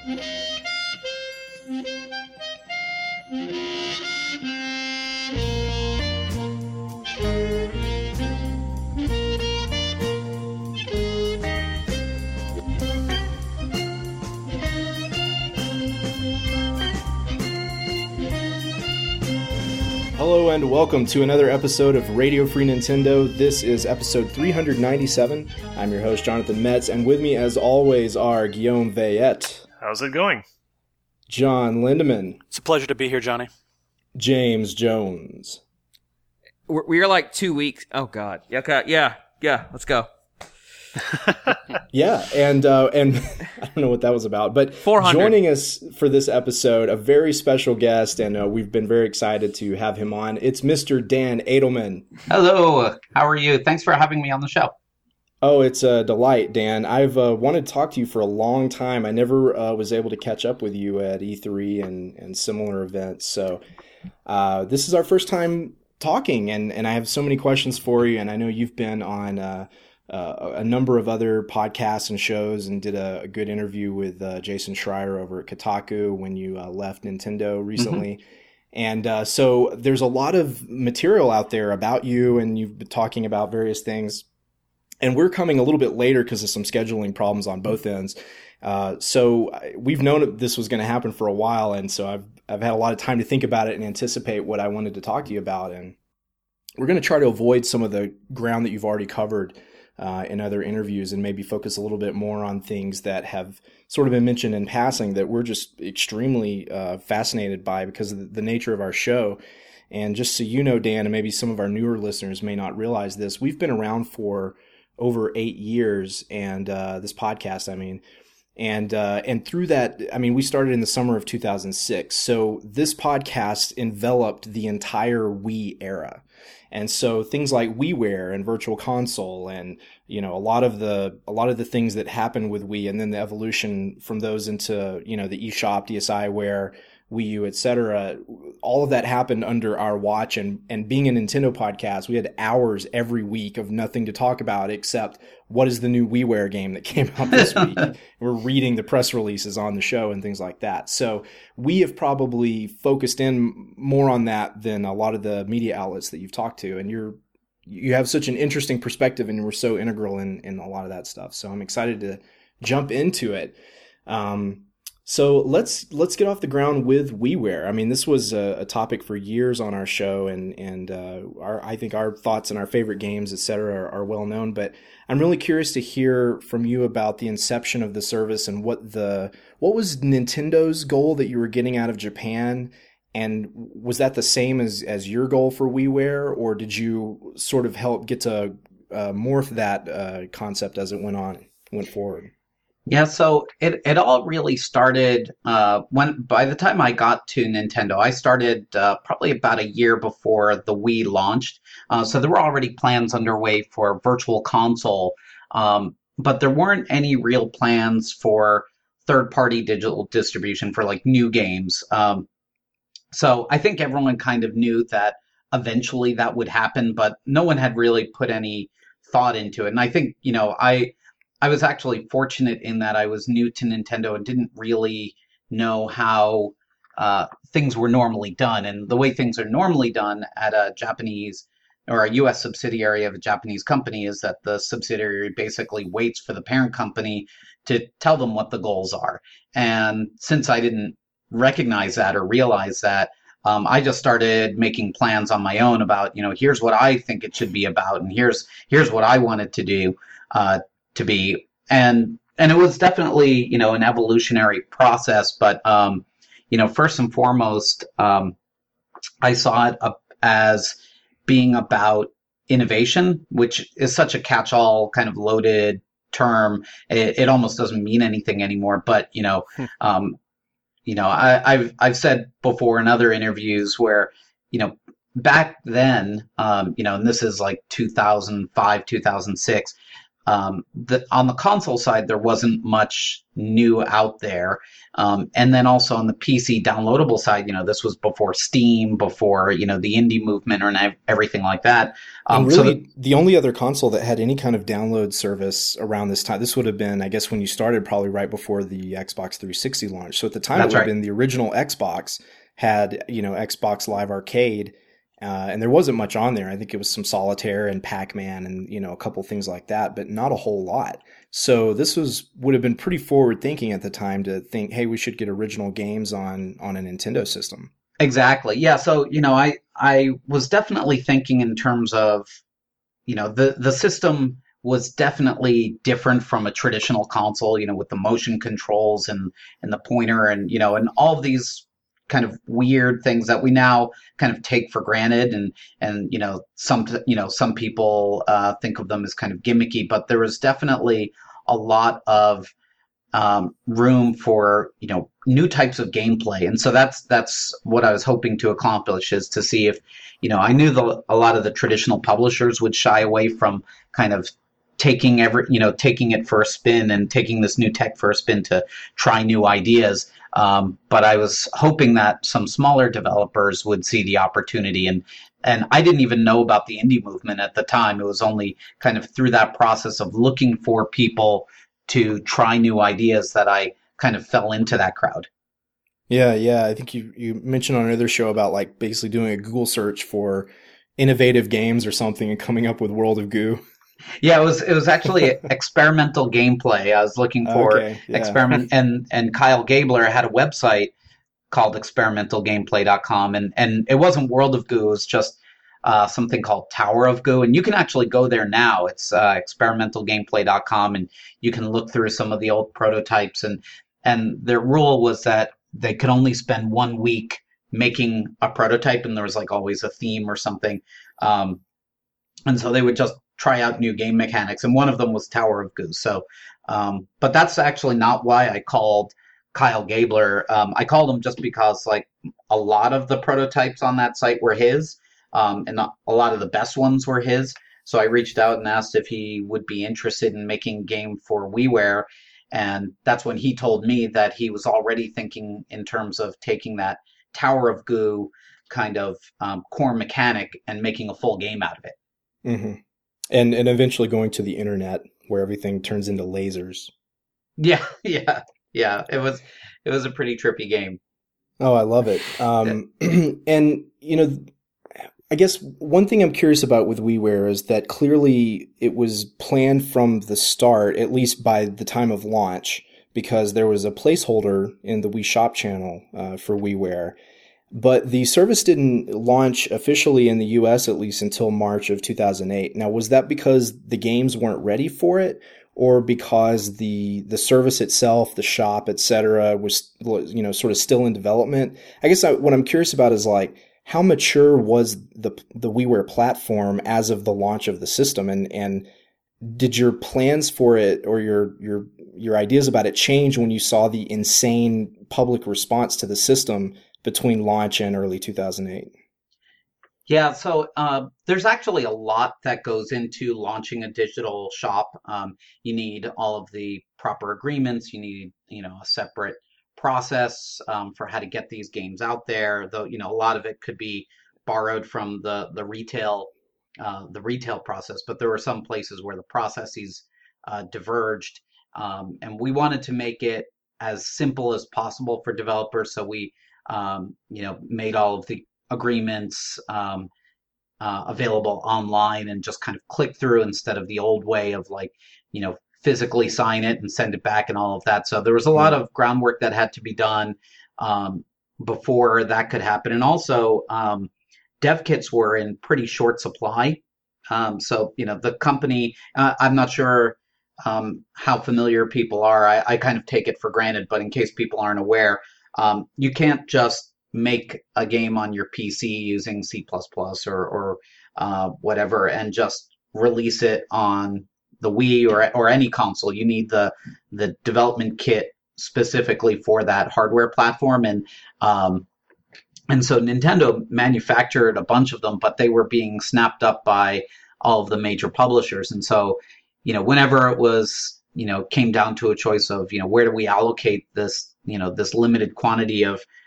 Hello and welcome to another episode of Radio Free Nintendo. This is episode 397. I'm your host, Jonathan Metz, and with me as always are Guillaume Veillette. How's it going? John Lindemann. It's a pleasure to be here, Johnny. James Jones. We are like 2 weeks. Oh, God. Yeah, let's go. Yeah, and I don't know what that was about, but 400. Joining us for this episode, a very special guest, and we've been very excited to have him on. It's Mr. Dan Adelman. Hello, how are you? Thanks for having me on the show. Oh, it's a delight, Dan. I've wanted to talk to you for a long time. I never was able to catch up with you at E3 and similar events, so this is our first time talking, and I have so many questions for you, and I know you've been on a number of other podcasts and shows and did a good interview with Jason Schreier over at Kotaku when you left Nintendo recently. Mm-hmm. And so there's a lot of material out there about you, and you've been talking about various things. And we're coming a little bit later because of some scheduling problems on both ends. So we've known that this was going to happen for a while, and so I've had a lot of time to think about it and anticipate what I wanted to talk to you about. And we're going to try to avoid some of the ground that you've already covered in other interviews and maybe focus a little bit more on things that have sort of been mentioned in passing that we're just extremely fascinated by because of the nature of our show. And just so you know, Dan, and maybe some of our newer listeners may not realize this, we've been around for over 8 years, and this podcast, and through that, we started in the summer of 2006. So this podcast enveloped the entire Wii era. And so things like WiiWare and Virtual Console and, a lot of the things that happened with Wii, and then the evolution from those into, the eShop, DSiWare, Wii U, etc. All of that happened under our watch, and being a Nintendo podcast, we had hours every week of nothing to talk about except what is the new WiiWare game that came out this week. We're reading the press releases on the show and things like that. So we have probably focused in more on that than a lot of the media outlets that you've talked to, and you have such an interesting perspective, and we're so integral in a lot of that stuff. So I'm excited to jump into it. So let's get off the ground with WiiWare. This was a topic for years on our show, and I think our thoughts and our favorite games, etc., are well known. But I'm really curious to hear from you about the inception of the service and what was Nintendo's goal that you were getting out of Japan, and was that the same as your goal for WiiWare, or did you sort of help get to morph that concept as it went forward? Yeah, so it all really started when by the time I got to Nintendo, I started probably about a year before the Wii launched. So there were already plans underway for Virtual Console, but there weren't any real plans for third-party digital distribution for like new games. So I think everyone kind of knew that eventually that would happen, but no one had really put any thought into it. And I think, I was actually fortunate in that I was new to Nintendo and didn't really know how things were normally done. And the way things are normally done at a Japanese or a U.S. subsidiary of a Japanese company is that the subsidiary basically waits for the parent company to tell them what the goals are. And since I didn't recognize that or realize that, I just started making plans on my own about, here's what I think it should be about, and here's what I want it to do. To be, and it was definitely, an evolutionary process, but, first and foremost, I saw it as being about innovation, which is such a catch-all kind of loaded term. It almost doesn't mean anything anymore, but, I've said before in other interviews where, back then, and this is like 2005, 2006, on the console side, there wasn't much new out there. And then also on the PC downloadable side, this was before Steam, before, the indie movement and everything like that. And really, the only other console that had any kind of download service around this time, this would have been, I guess, when you started, probably right before the Xbox 360 launch. So at the time, it would have been the original Xbox had, Xbox Live Arcade, and there wasn't much on there. I think it was some Solitaire and Pac-Man and, a couple things like that, but not a whole lot. So this would have been pretty forward thinking at the time to think, hey, we should get original games on a Nintendo system. Exactly. Yeah. So, I was definitely thinking in terms of, the system was definitely different from a traditional console, with the motion controls and the pointer and, and all of these kind of weird things that we now kind of take for granted. And some people think of them as kind of gimmicky, but there was definitely a lot of room for new types of gameplay, and so that's what I was hoping to accomplish, is to see if I knew a lot of the traditional publishers would shy away from kind of taking it for a spin and taking this new tech for a spin to try new ideas. But I was hoping that some smaller developers would see the opportunity, and I didn't even know about the indie movement at the time. It was only kind of through that process of looking for people to try new ideas that I kind of fell into that crowd. Yeah. I think you mentioned on another show about like basically doing a Google search for innovative games or something and coming up with World of Goo. Yeah, it was actually experimental gameplay. I was looking for experiment, and Kyle Gabler had a website called experimentalgameplay.com, and it wasn't World of Goo, it was just something called Tower of Goo, and you can actually go there now. It's experimentalgameplay.com, and you can look through some of the old prototypes, and their rule was that they could only spend 1 week making a prototype, and there was like always a theme or something, and so they would just try out new game mechanics, and one of them was Tower of Goo. So, but that's actually not why I called Kyle Gabler. I called him just because like a lot of the prototypes on that site were his, and a lot of the best ones were his. So I reached out and asked if he would be interested in making a game for WiiWare, and that's when he told me that he was already thinking in terms of taking that Tower of Goo kind of core mechanic and making a full game out of it. Mm-hmm. And eventually going to the internet where everything turns into lasers. Yeah. It was a pretty trippy game. Oh, I love it. And I guess one thing I'm curious about with WiiWare is that clearly it was planned from the start, at least by the time of launch, because there was a placeholder in the Wii Shop channel for WiiWare. But the service didn't launch officially in the US, at least until March of 2008. Now, was that because the games weren't ready for it, or because the service itself, the shop, etc., was sort of still in development? I guess what I'm curious about is like, how mature was the WiiWare platform as of the launch of the system, and did your plans for it or your ideas about it change when you saw the insane public response to the system between launch and early 2008? Yeah, so there's actually a lot that goes into launching a digital shop. You need all of the proper agreements. You need, a separate process for how to get these games out there. Though, a lot of it could be borrowed from the retail process, but there were some places where the processes diverged, and we wanted to make it as simple as possible for developers. So we made all of the agreements available online and just kind of click through instead of the old way of physically sign it and send it back and all of that. So there was a lot of groundwork that had to be done before that could happen. And also dev kits were in pretty short supply. So, the company, I'm not sure how familiar people are. I kind of take it for granted, but in case people aren't aware, you can't just make a game on your PC using C++ or whatever and just release it on the Wii or any console. You need the development kit specifically for that hardware platform, and so Nintendo manufactured a bunch of them, but they were being snapped up by all of the major publishers, and so whenever it was, came down to a choice of, where do we allocate this, this limited quantity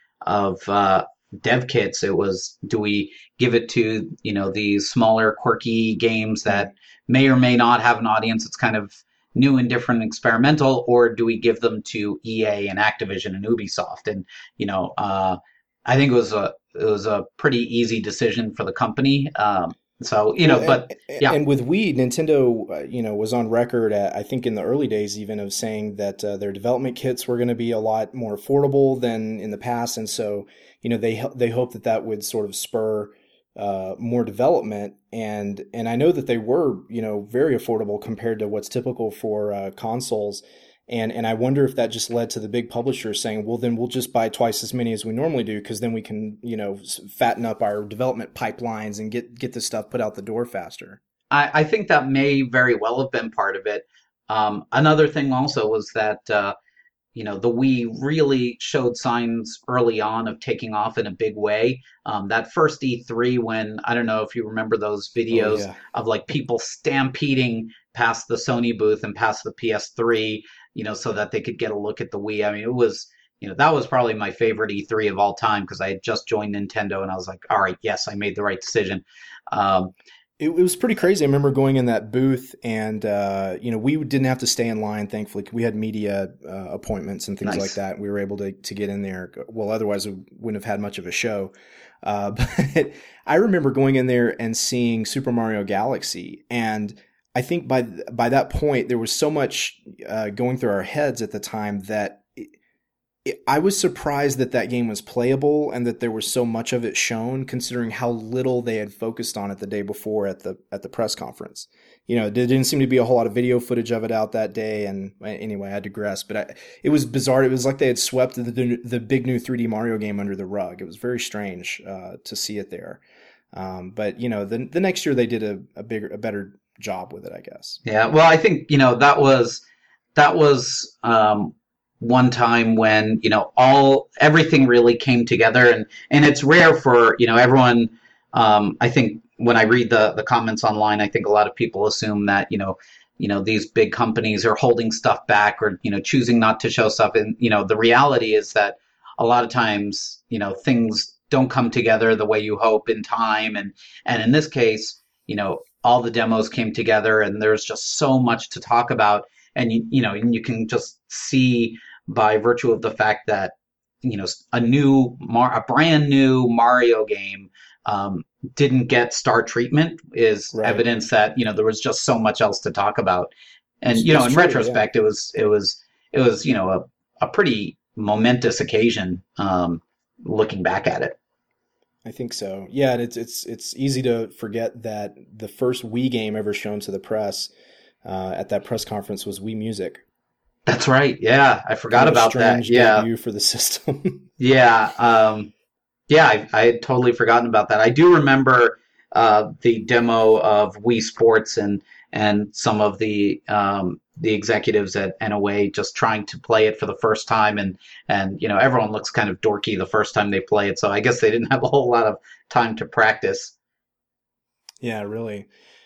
of dev kits, it was, do we give it to, these smaller, quirky games that may or may not have an audience that's kind of new and different and experimental, or do we give them to EA and Activision and Ubisoft? And, I think it was a pretty easy decision for the company. So, but yeah. And with Wii, Nintendo, was on record I think in the early days even of saying that their development kits were going to be a lot more affordable than in the past. And so, they hope that would sort of spur more development. And I know that they were, very affordable compared to what's typical for consoles. And I wonder if that just led to the big publishers saying, well, then we'll just buy twice as many as we normally do, because then we can, fatten up our development pipelines and get this stuff put out the door faster. I think that may very well have been part of it. Another thing also was that, the Wii really showed signs early on of taking off in a big way. That first E3, when, I don't know if you remember those videos of like people stampeding past the Sony booth and past the PS3, so that they could get a look at the Wii. I mean, it was, that was probably my favorite E3 of all time, because I had just joined Nintendo and I was like, all right, yes, I made the right decision. It was pretty crazy. I remember going in that booth and, we didn't have to stay in line, thankfully. We had media appointments and things like that. We were able to get in there. Well, otherwise we wouldn't have had much of a show. But I remember going in there and seeing Super Mario Galaxy, and I think by that point, there was so much going through our heads at the time that I was surprised that game was playable and that there was so much of it shown, considering how little they had focused on it the day before at the press conference. There didn't seem to be a whole lot of video footage of it out that day. And anyway, I digress. But it was bizarre. It was like they had swept the big new 3D Mario game under the rug. It was very strange to see it there. But the next year they did a better job with it, I guess. Yeah, well, I think that was one time when everything really came together, and it's rare for everyone. I think when I read the comments online, I think a lot of people assume that these big companies are holding stuff back or choosing not to show stuff, and the reality is that a lot of times things don't come together the way you hope in time, and in this case all the demos came together, and there's just so much to talk about. And you can just see by virtue of the fact that a brand new Mario game didn't get star treatment is evidence that there was just so much else to talk about. And in retrospect, it was a pretty momentous occasion looking back at it. I think so. Yeah, and it's easy to forget that the first Wii game ever shown to the press at that press conference was Wii Music. That's right. Yeah, I forgot about that. Yeah, debut for the system. Yeah, I had totally forgotten about that. I do remember the demo of Wii Sports and some of the executives at NOA just trying to play it for the first time, and everyone looks kind of dorky the first time they play it, so I guess they didn't have a whole lot of time to practice. Yeah, really.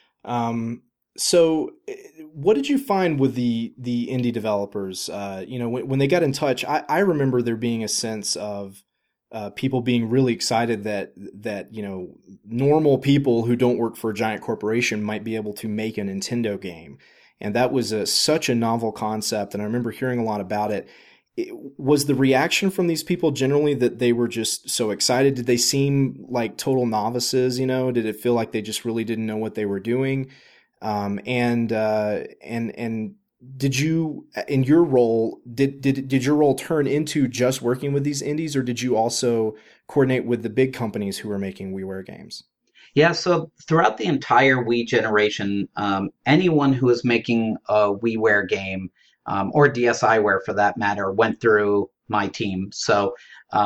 So what did you find with the indie developers? When they got in touch, I remember there being a sense of people being really excited that normal people who don't work for a giant corporation might be able to make a Nintendo game. And that was such a novel concept, and I remember hearing a lot about it. Was the reaction from these people generally that they were just so excited? Did they seem like total novices? Did it feel like they just really didn't know what they were doing? And did you, in your role, did your role turn into just working with these indies, or did you also coordinate with the big companies who were making WiiWare games? Yeah, so throughout the entire Wii generation, anyone who was making a WiiWare game, or DSiWare for that matter, went through my team. So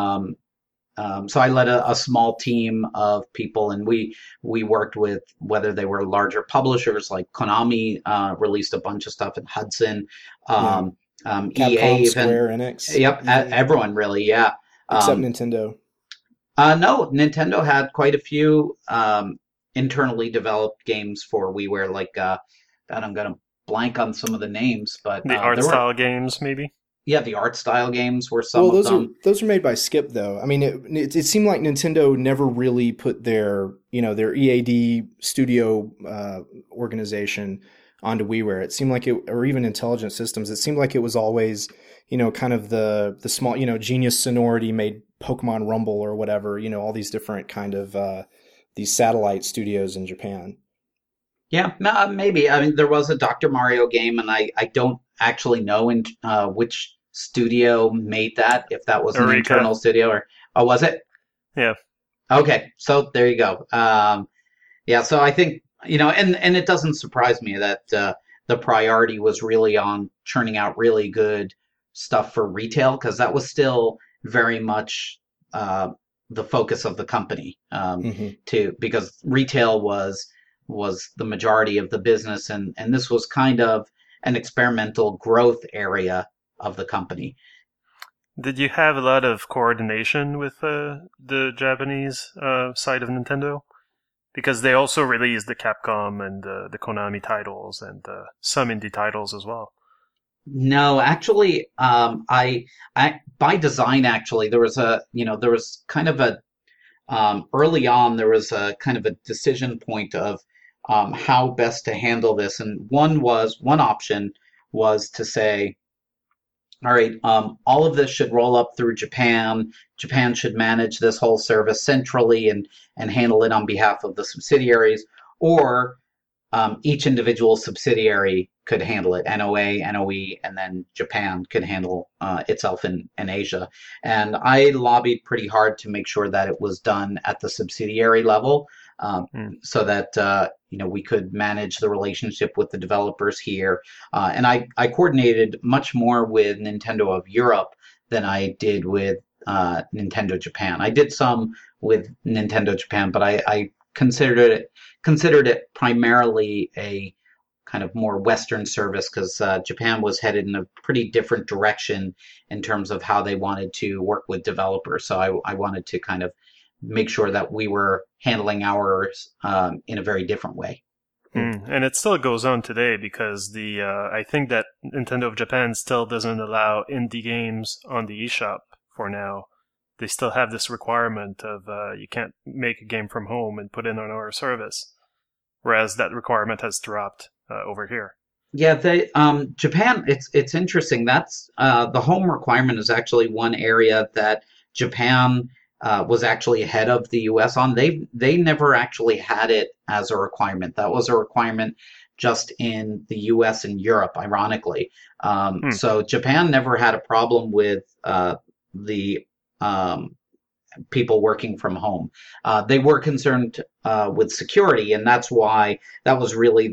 I led a small team of people, and we worked with, whether they were larger publishers like Konami, released a bunch of stuff in Hudson, Capcom, EA, Square Enix. Yep, everyone really, yeah. Except Nintendo. No, Nintendo had quite a few internally developed games for WiiWare, like I'm gonna blank on some of the names, but The art style games, maybe. Yeah, the art style games were some well, of them. Those are made by Skip, though. I mean, it seemed like Nintendo never really put their EAD studio organization onto WiiWare. It seemed like or even Intelligent Systems. It seemed like it was always, kind of the small, Genius Sonority made Pokemon Rumble or whatever. All these different kind of these satellite studios in Japan. Yeah, maybe. I mean, there was a Dr. Mario game, and I don't actually know which studio made that, if that was an internal studio or was it? Yeah. Okay, so there you go. Yeah, so I think and it doesn't surprise me that the priority was really on churning out really good stuff for retail, because that was still very much the focus of the company. Because retail was the majority of the business, and this was kind of an experimental growth area of the company. Did you have a lot of coordination with the Japanese side of Nintendo? Because they also released the Capcom and the Konami titles and some indie titles as well. No, actually, I by design, actually, there was kind of a early on, there was a kind of a decision point of how best to handle this, and one option was to say, all right, all of this should roll up through Japan. Japan should manage this whole service centrally and handle it on behalf of the subsidiaries, or each individual subsidiary could handle it. NOA, NOE, and then Japan could handle itself in Asia. And I lobbied pretty hard to make sure that it was done at the subsidiary level, so that we could manage the relationship with the developers here. And I coordinated much more with Nintendo of Europe than I did with Nintendo Japan. I did some with Nintendo Japan, but I considered it primarily a kind of more Western service, because Japan was headed in a pretty different direction in terms of how they wanted to work with developers. So I wanted to kind of make sure that we were handling ours in a very different way. And it still goes on today, because I think that Nintendo of Japan still doesn't allow indie games on the eShop for now. They still have this requirement of you can't make a game from home and put it on our service, whereas that requirement has dropped over here. Yeah, Japan. It's interesting. That's the home requirement is actually one area that Japan was actually ahead of the U.S. on. They never actually had it as a requirement. That was a requirement just in the U.S. and Europe, ironically. So Japan never had a problem with the people working from home. They were concerned with security, and that's why that was really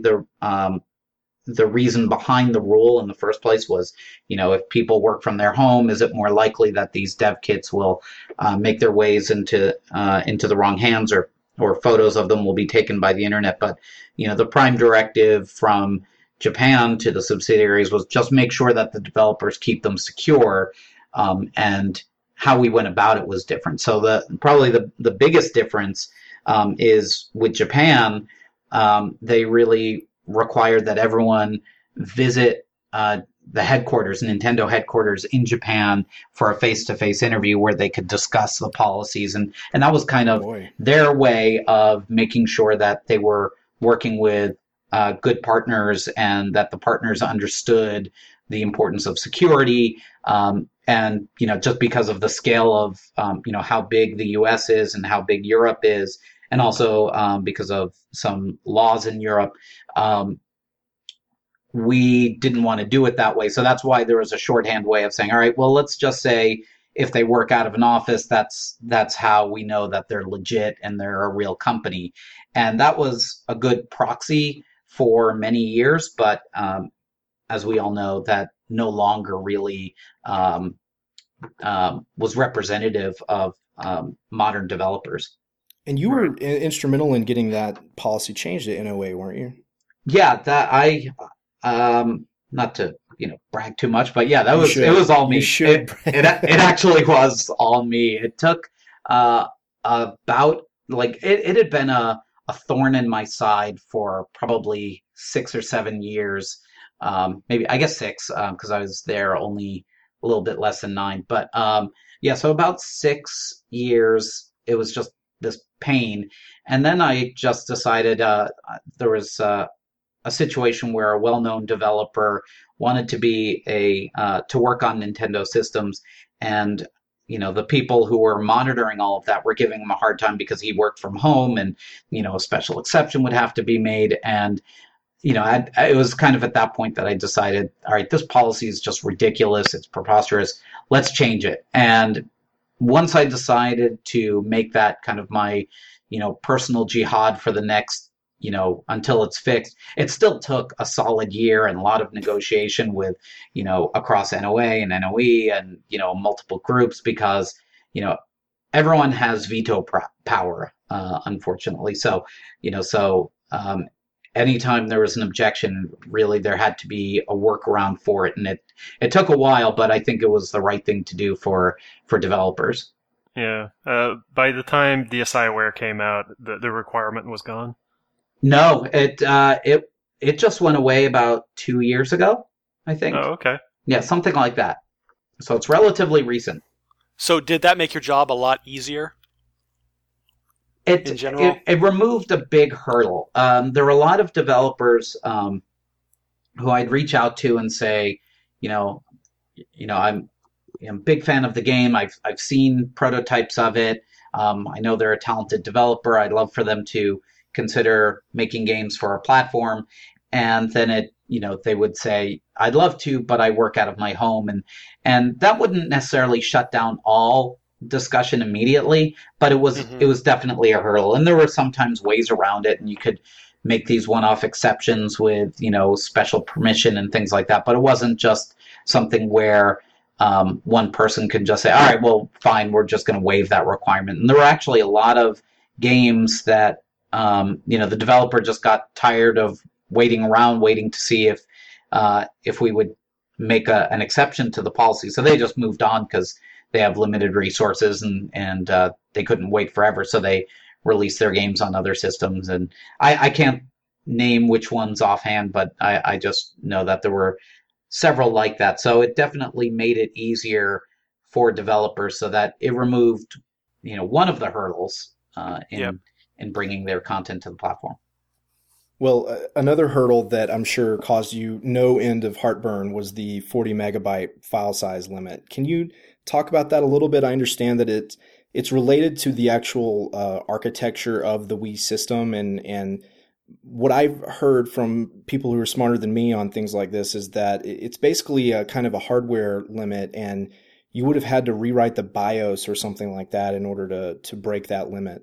the reason behind the rule in the first place was, if people work from their home, is it more likely that these dev kits will make their ways into the wrong hands, or photos of them will be taken by the internet? But, the prime directive from Japan to the subsidiaries was just make sure that the developers keep them secure, and how we went about it was different. So probably the biggest difference is with Japan, they really required that everyone visit the headquarters, Nintendo headquarters in Japan, for a face-to-face interview where they could discuss the policies. And that was kind of their way of making sure that they were working with good partners, and that the partners understood the importance of security. And, just because of the scale of, how big the US is and how big Europe is, and also because of some laws in Europe, we didn't want to do it that way. So that's why there was a shorthand way of saying, all right, well, let's just say if they work out of an office, that's how we know that they're legit and they're a real company. And that was a good proxy for many years, but as we all know, that no longer really was representative of modern developers. And you were instrumental in getting that policy changed at NOA, weren't you? Yeah, that not to brag too much, but yeah, it was all me. It actually was all me. It took about it had been a thorn in my side for probably 6 or 7 years maybe I guess 6 because I was there only a little bit less than 9. But yeah, so about 6 years, it was just this pain, and then I just decided there was a situation where a well-known developer wanted to be to work on Nintendo systems, and the people who were monitoring all of that were giving him a hard time because he worked from home, and a special exception would have to be made. And it was kind of at that point that I decided, all right, this policy is just ridiculous, it's preposterous, let's change it. And once I decided to make that kind of my personal jihad for the next until it's fixed, it still took a solid year and a lot of negotiation with, across NOA and NOE and, multiple groups, because, everyone has veto power, unfortunately. So, anytime there was an objection, really there had to be a workaround for it. And it took a while, but I think it was the right thing to do for developers. Yeah. By the time DSiWare came out, the requirement was gone. No, it just went away about 2 years ago, I think. Oh, okay. Yeah, something like that. So it's relatively recent. So did that make your job a lot easier? In general? It removed a big hurdle. There were a lot of developers who I'd reach out to and say, I'm a big fan of the game. I've seen prototypes of it. I know they're a talented developer. I'd love for them to consider making games for our platform. And then they would say, I'd love to, but I work out of my home. And that wouldn't necessarily shut down all discussion immediately, but it was definitely a hurdle. And there were sometimes ways around it, and you could make these one-off exceptions with, special permission and things like that. But it wasn't just something where one person could just say, all right, well, fine, we're just going to waive that requirement. And there were actually a lot of games that the developer just got tired of waiting to see if we would make an exception to the policy. So they just moved on because they have limited resources and they couldn't wait forever. So they released their games on other systems. And I can't name which ones offhand, but I just know that there were several like that. So it definitely made it easier for developers, so that it removed, one of the hurdles in bringing their content to the platform. Well, another hurdle that I'm sure caused you no end of heartburn was the 40 megabyte file size limit. Can you talk about that a little bit? I understand that it's related to the actual architecture of the Wii system, and what I've heard from people who are smarter than me on things like this is that it's basically a kind of a hardware limit, and you would have had to rewrite the BIOS or something like that in order to break that limit.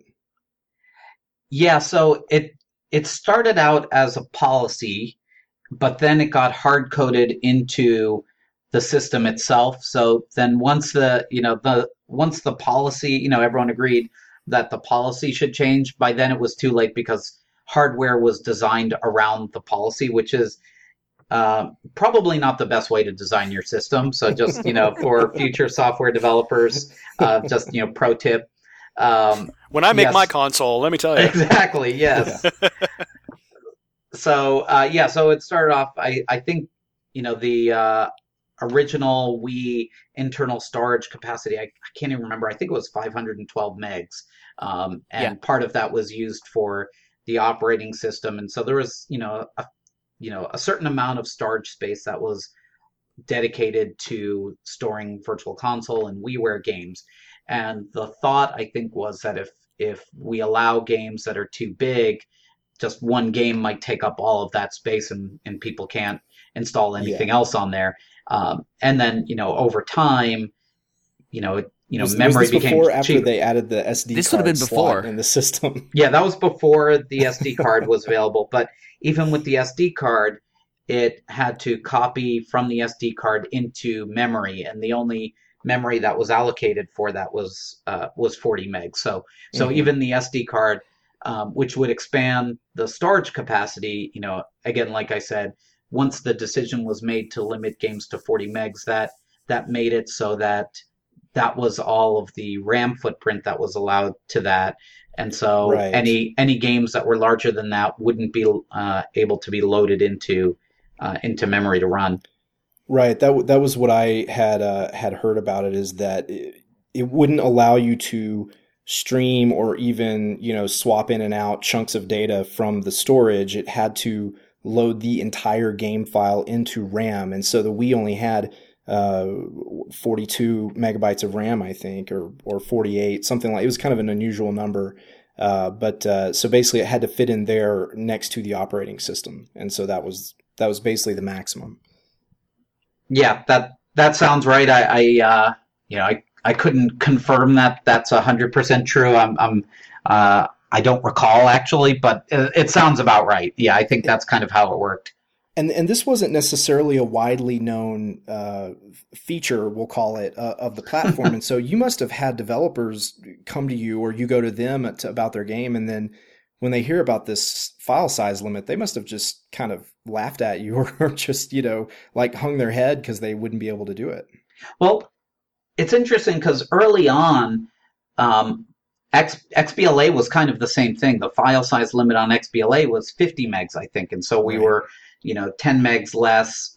Yeah, so it started out as a policy, but then it got hard-coded into the system itself. So then once the policy, everyone agreed that the policy should change, by then it was too late because hardware was designed around the policy, which is probably not the best way to design your system. So just, for future software developers, just, pro tip. When I make my console, let me tell you. Exactly, yes. So it started off, I think, the original Wii internal storage capacity, I can't even remember, I think it was 512 megs. And part of that was used for the operating system. And so there was, a certain amount of storage space that was dedicated to storing Virtual Console and WiiWare games. And the thought, I think, was that if we allow games that are too big, just one game might take up all of that space, and people can't install anything else on there. And then, over time, memory became before, after cheap. they added the SD This card would have been slot before. in the system. Yeah, that was before the SD card was available. But even with the SD card, it had to copy from the SD card into memory, and the only memory that was allocated for that was 40 megs. So even the SD card, which would expand the storage capacity, again, like I said, once the decision was made to limit games to 40 megs, that made it so that was all of the RAM footprint that was allowed to that. And so any games that were larger than that wouldn't be able to be loaded into into memory to run. Right. That was what I had heard about it, is that it wouldn't allow you to stream or even, swap in and out chunks of data from the storage. It had to load the entire game file into RAM. And so the Wii only had 42 megabytes of RAM, I think, or 48, something like. It was kind of an unusual number. But so basically it had to fit in there next to the operating system. And so that was basically the maximum. Yeah, that sounds right. I couldn't confirm that that's 100% true. I don't recall actually, but it sounds about right. Yeah, I think that's kind of how it worked. And this wasn't necessarily a widely known feature, we'll call it, of the platform. And so you must have had developers come to you, or you go to them about their game, and then when they hear about this file size limit, they must have just kind of laughed at you, or just, like hung their head because they wouldn't be able to do it. Well, it's interesting because early on, XBLA was kind of the same thing. The file size limit on XBLA was 50 megs, I think. And so we were, 10 megs less.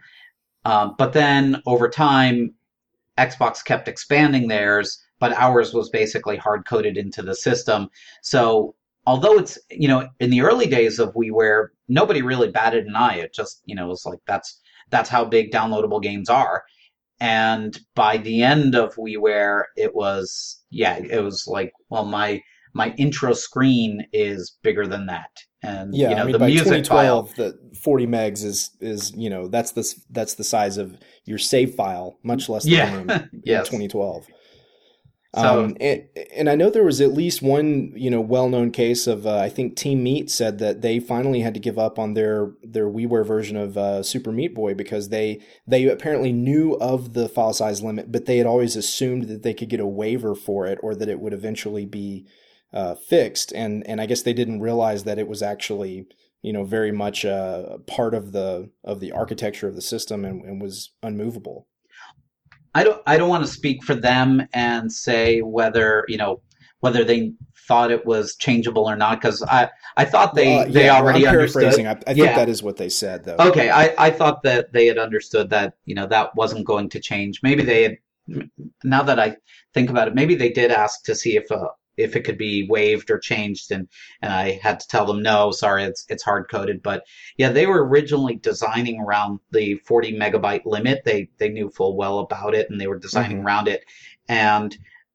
But then over time, Xbox kept expanding theirs, but ours was basically hard-coded into the system. So although it's, in the early days of WiiWare, nobody really batted an eye. It just, was like, that's how big downloadable games are. And by the end of WiiWare, it was like, well, my intro screen is bigger than that. And the by music 2012, file, the 40 megs is that's the size of your save file, much less the game in 2012. So, and I know there was at least one, well-known case of, I think Team Meat said that they finally had to give up on their WiiWare version of Super Meat Boy because they apparently knew of the file size limit, but they had always assumed that they could get a waiver for it, or that it would eventually be fixed. And I guess they didn't realize that it was actually, very much a part of the architecture of the system, and was unmovable. I don't want to speak for them and say whether they thought it was changeable or not, because I thought they already understood. I think that is what they said, though. Okay, I thought that they had understood that that wasn't going to change. Maybe they had. Now that I think about it, maybe they did ask to see if it could be waived or changed, and I had to tell them no, sorry, it's hard coded. But yeah, they were originally designing around the 40 megabyte limit. They knew full well about it, and they were designing around it. And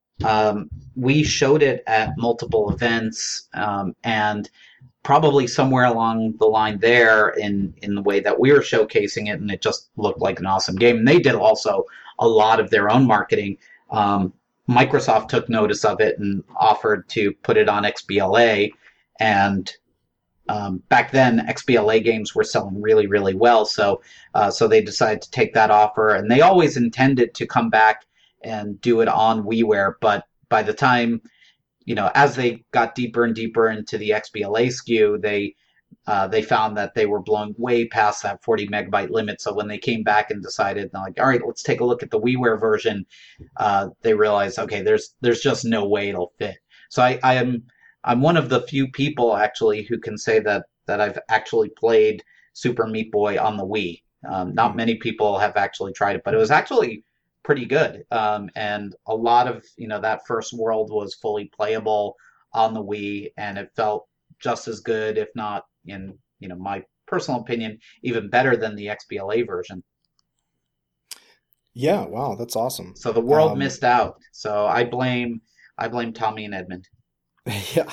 we showed it at multiple events, and probably somewhere along the line there in the way that we were showcasing it, and it just looked like an awesome game. And they did also a lot of their own marketing. Microsoft took notice of it and offered to put it on XBLA, and back then XBLA games were selling really, really well, so they decided to take that offer, and they always intended to come back and do it on WiiWare, but by the time, as they got deeper and deeper into the XBLA SKU, they found that they were blowing way past that 40 megabyte limit. So when they came back and decided, like, all right, let's take a look at the WiiWare version, they realized, okay, there's just no way it'll fit. So I'm one of the few people actually who can say that I've actually played Super Meat Boy on the Wii. Not many people have actually tried it, but it was actually pretty good. And a lot of that first world was fully playable on the Wii, and it felt just as good, if not, in my personal opinion, even better than the XBLA version. Yeah, wow, that's awesome. So the world missed out. So I blame Tommy and Edmund. Yeah.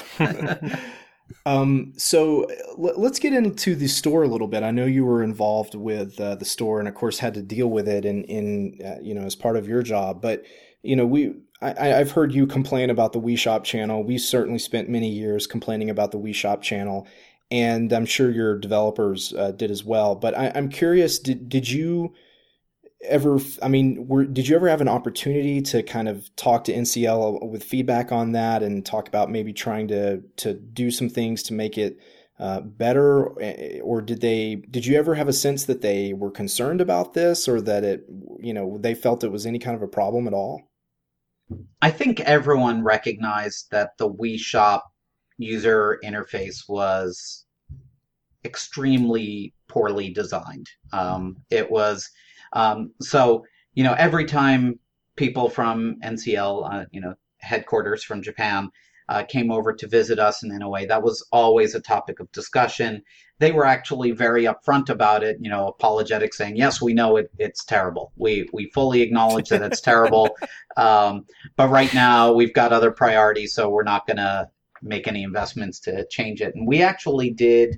So let's get into the store a little bit. I know you were involved with the store, and of course had to deal with it in as part of your job. But I've heard you complain about the Wii Shop channel. We certainly spent many years complaining about the Wii Shop channel, and I'm sure your developers did as well. But I'm curious, did you ever, did you ever have an opportunity to kind of talk to NCL with feedback on that, and talk about maybe trying to do some things to make it better? Or did you ever have a sense that they were concerned about this, or that they felt it was any kind of a problem at all? I think everyone recognized that the Wii Shop user interface was extremely poorly designed. It was so, every time people from NCL, headquarters from Japan, came over to visit us in NOA, that was always a topic of discussion. They were actually very upfront about it, apologetic, saying, yes, we know it's terrible. We fully acknowledge that it's terrible. But right now we've got other priorities, so we're not going to make any investments to change it. And we actually did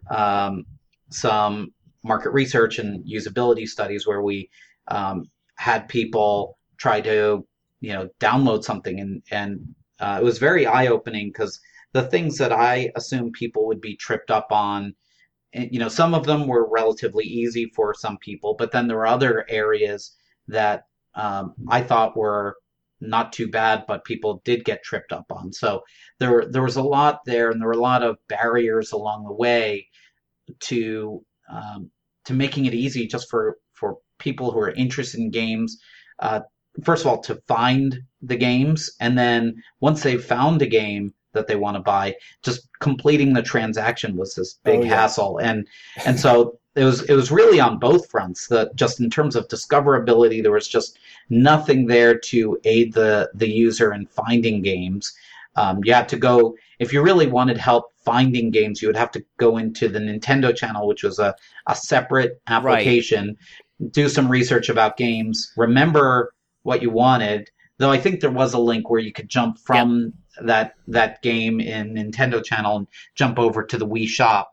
some market research and usability studies where we had people try to, download something, and it was very eye-opening, because the things that I assumed people would be tripped up on, some of them were relatively easy for some people, but then there were other areas that I thought were not too bad, but people did get tripped up on. So there was a lot there, and there were a lot of barriers along the way to making it easy just for people who are interested in games. First of all, to find the games, and then once they've found a game that they want to buy, just completing the transaction was this big hassle. And so it was really on both fronts. That just in terms of discoverability, there was just nothing there to aid the user in finding games. You had to go, if you really wanted help finding games, you would have to go into the Nintendo channel, which was a separate application, do some research about games, remember what you wanted, though I think there was a link where you could jump from that game in Nintendo channel and jump over to the Wii shop.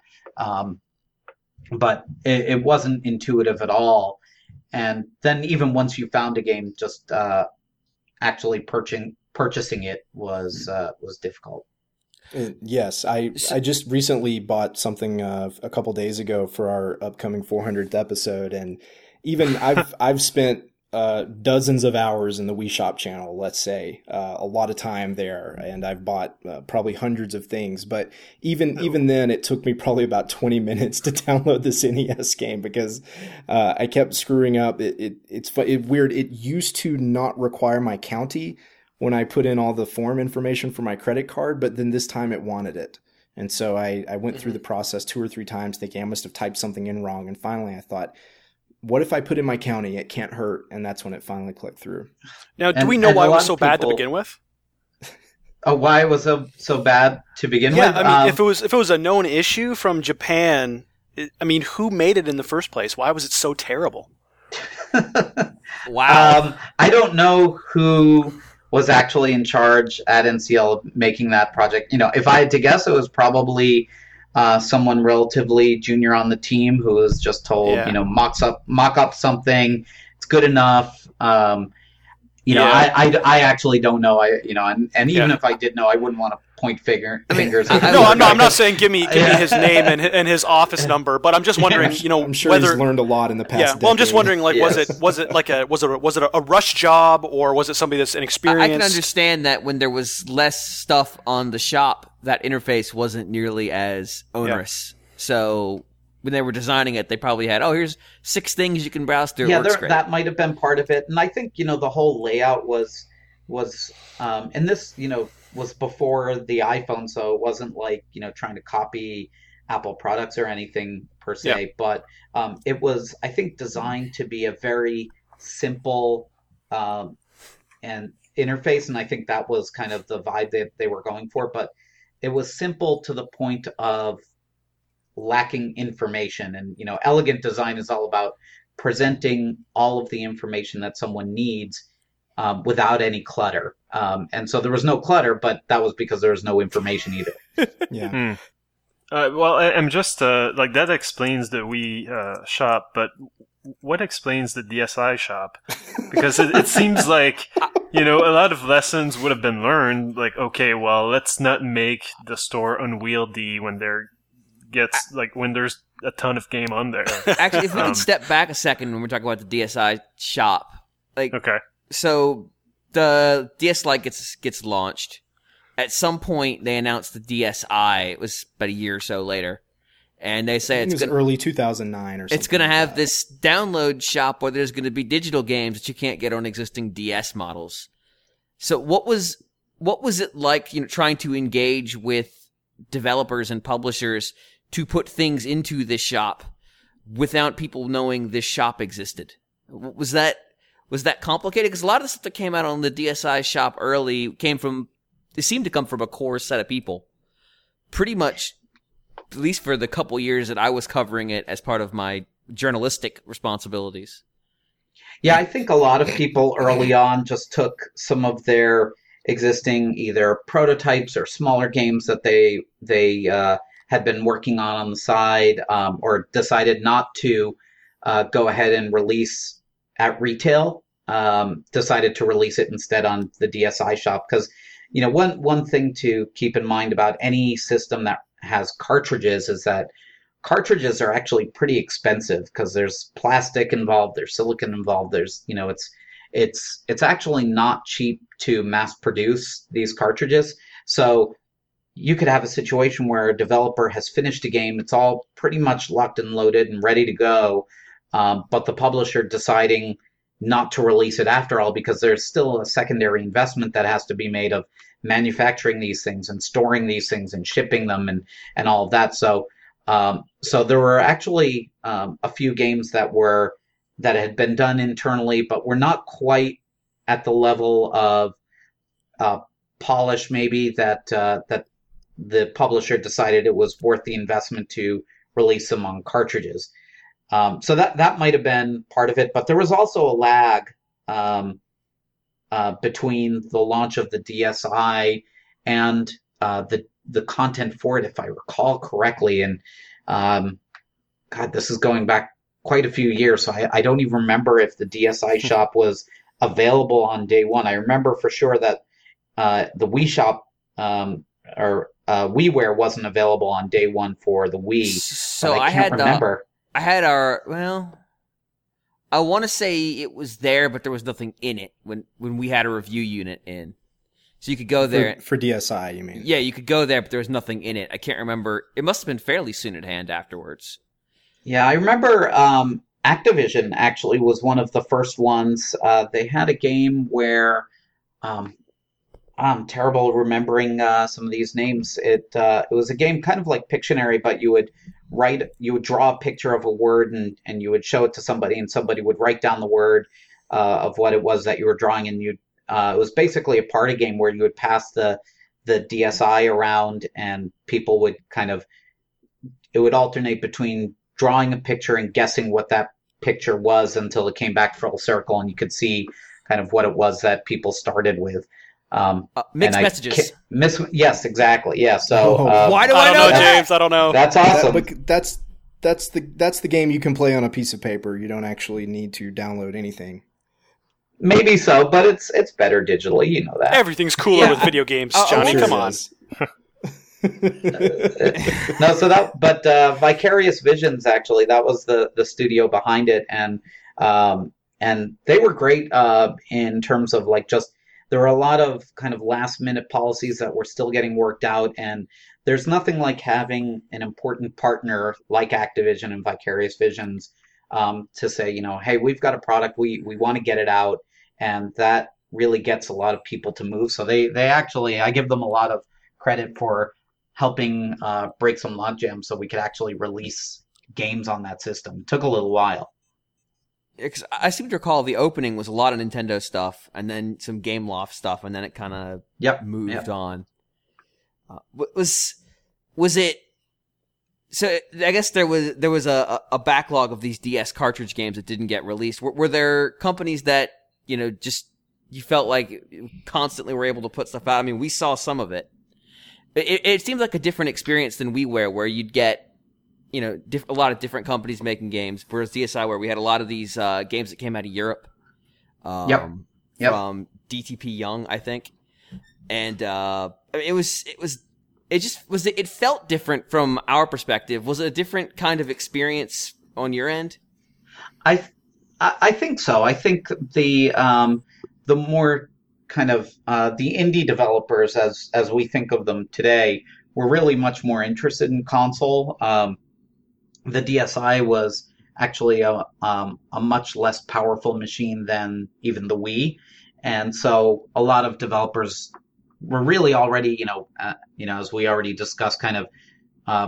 But it wasn't intuitive at all. And then even once you found a game, just actually purchasing it was difficult. Yes, I just recently bought something a couple days ago for our upcoming 400th episode, and even I've spent dozens of hours in the Wii Shop channel, let's say, a lot of time there, and I've bought probably hundreds of things. But even then, it took me probably about 20 minutes to download this NES game, because I kept screwing up. It's weird. It used to not require my county when I put in all the form information for my credit card, but then this time it wanted it. And so I went through the process 2 or 3 times, thinking I must have typed something in wrong. And finally I thought, what if I put in my county? It can't hurt. And that's when it finally clicked through. Now, do we know why it was so bad to begin with? Why it was so bad to begin with? Yeah, I mean, if it was a known issue from Japan, who made it in the first place? Why was it so terrible? Wow. I don't know who was actually in charge at NCL of making that project. If I had to guess, it was probably someone relatively junior on the team who was just told, mock up something, it's good enough. I actually don't know. Even if I did know, I wouldn't want to point fingers. No, I'm not saying give me his name and his office number, but I'm just wondering, I'm sure whether he's learned a lot in the past. Yeah, well, I'm just wondering, was it a rush job, or was it somebody that's inexperienced? I can understand that when there was less stuff on the shop, that interface wasn't nearly as onerous. Yeah. So when they were designing it, they probably had, here's 6 things you can browse through. Yeah, that might have been part of it. And I think, the whole layout was and this, was before the iPhone, so it wasn't like, trying to copy Apple products or anything per se. Yeah. But it was, I think, designed to be a very simple and interface, and I think that was kind of the vibe that they were going for. But it was simple to the point of lacking information. And, elegant design is all about presenting all of the information that someone needs without any clutter. And so there was no clutter, but that was because there was no information either. Yeah. Well, I'm just that explains the Wii shop, but what explains the DSi shop? Because it seems like, a lot of lessons would have been learned. Like, okay, well, let's not make the store unwieldy when when there's a ton of game on there. Actually, if we can step back a second when we're talking about the DSi shop, okay. So the DS Lite gets launched. At some point, they announced the DSi. It was about a year or so later, and they say it's early 2009 or something. It's going to have this download shop where there's going to be digital games that you can't get on existing DS models. So what was it like? Trying to engage with developers and publishers to put things into this shop without people knowing this shop existed. Was that complicated? Because a lot of the stuff that came out on the DSi shop early it seemed to come from a core set of people. Pretty much, at least for the couple years that I was covering it as part of my journalistic responsibilities. Yeah, I think a lot of people early on just took some of their existing either prototypes or smaller games that they had been working on the side, or decided not to go ahead and release at retail. Decided to release it instead on the DSi shop, because one thing to keep in mind about any system that has cartridges is that cartridges are actually pretty expensive, because there's plastic involved, there's silicon involved, there's it's actually not cheap to mass produce these cartridges. So you could have a situation where a developer has finished a game, it's all pretty much locked and loaded and ready to go, but the publisher deciding not to release it after all, because there's still a secondary investment that has to be made of manufacturing these things and storing these things and shipping them and all of that. So there were actually a few games that had been done internally, but were not quite at the level of polish maybe that the publisher decided it was worth the investment to release them on cartridges. So that might have been part of it, but there was also a lag between the launch of the DSi and the content for it, if I recall correctly. And God, this is going back quite a few years, so I don't even remember if the DSi shop was available on day one. I remember for sure that the Wii shop or WiiWare wasn't available on day one for the Wii. So I can't remember. I want to say it was there, but there was nothing in it when we had a review unit in. So you could go there. For DSi, you mean? Yeah, you could go there, but there was nothing in it. I can't remember. It must have been fairly soon at hand afterwards. Yeah, I remember Activision actually was one of the first ones. They had a game where I'm terrible remembering some of these names. It was a game kind of like Pictionary, but you would draw a picture of a word and you would show it to somebody, and somebody would write down the word of what it was that you were drawing, and it was basically a party game where you would pass the DSi around, and people would it would alternate between drawing a picture and guessing what that picture was until it came back full circle, and you could see kind of what it was that people started with. Mixed messages. Yes, exactly. Yeah. So why do I know, James? I don't know. That's awesome. That's the game you can play on a piece of paper. You don't actually need to download anything. Maybe so, but it's better digitally. You know that. Everything's cooler with video games, Johnny. Come on. No, but Vicarious Visions, actually, that was the studio behind it, and they were great in terms of there were a lot of kind of last minute policies that were still getting worked out, and there's nothing like having an important partner like Activision and Vicarious Visions to say, hey, we've got a product, we want to get it out, and that really gets a lot of people to move. So they actually, I give them a lot of credit for helping break some logjams so we could actually release games on that system. It took a little while. I seem to recall the opening was a lot of Nintendo stuff, and then some Gameloft stuff, and then it kind of moved on. Was it? So I guess there was a backlog of these DS cartridge games that didn't get released. Were there companies that just you felt like constantly were able to put stuff out? I mean, we saw some of it. It seemed like a different experience than WiiWare, where you'd get a lot of different companies making games, whereas DSi, where we had a lot of these games that came out of Europe. From DTP Young, I think. And it felt different from our perspective. Was it a different kind of experience on your end? I think so. I think the more kind of the indie developers, as we think of them today, were really much more interested in console. The DSi was actually a much less powerful machine than even the Wii, and so a lot of developers were really already, as we already discussed, kind of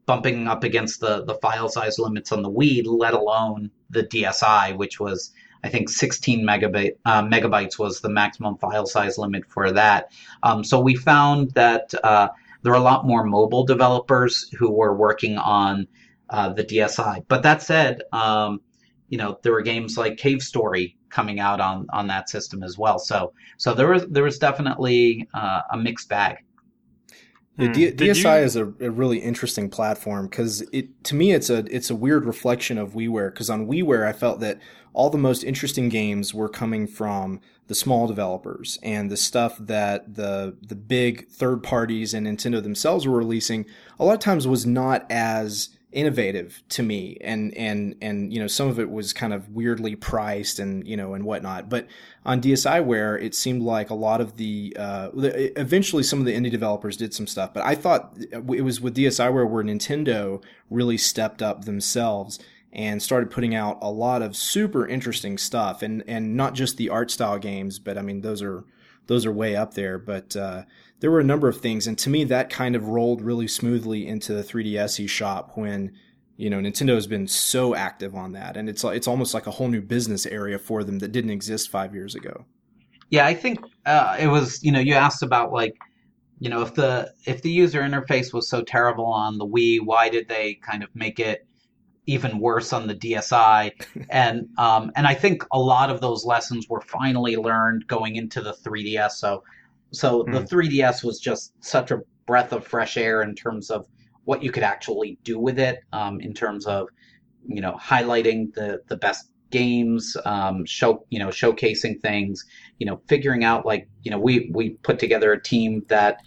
bumping up against the file size limits on the Wii, let alone the DSi, which was, I think, 16 megabytes was the maximum file size limit for that. So we found that there are a lot more mobile developers who were working on the DSi. But that said, there were games like Cave Story coming out on that system as well. So there was definitely a mixed bag. Yeah, DSi is a really interesting platform because to me it's a weird reflection of WiiWare, because on WiiWare I felt that all the most interesting games were coming from the small developers, and the stuff that the big third parties and Nintendo themselves were releasing a lot of times was not as innovative to me, and some of it was kind of weirdly priced and and whatnot. But on DSiWare, it seemed like a lot of the eventually some of the indie developers did some stuff, but I thought it was with DSiWare where Nintendo really stepped up themselves and started putting out a lot of super interesting stuff, and not just the art style games, but I mean those are way up there, but there were a number of things, and to me that kind of rolled really smoothly into the 3DS eShop when Nintendo has been so active on that, and it's almost like a whole new business area for them that didn't exist 5 years ago. Yeah, I think it was, you asked about if the user interface was so terrible on the Wii, why did they kind of make it even worse on the DSi? And I think a lot of those lessons were finally learned going into the 3DS. So the 3DS was just such a breath of fresh air in terms of what you could actually do with it, in terms of highlighting the best games, showcasing things, figuring out we put together a team that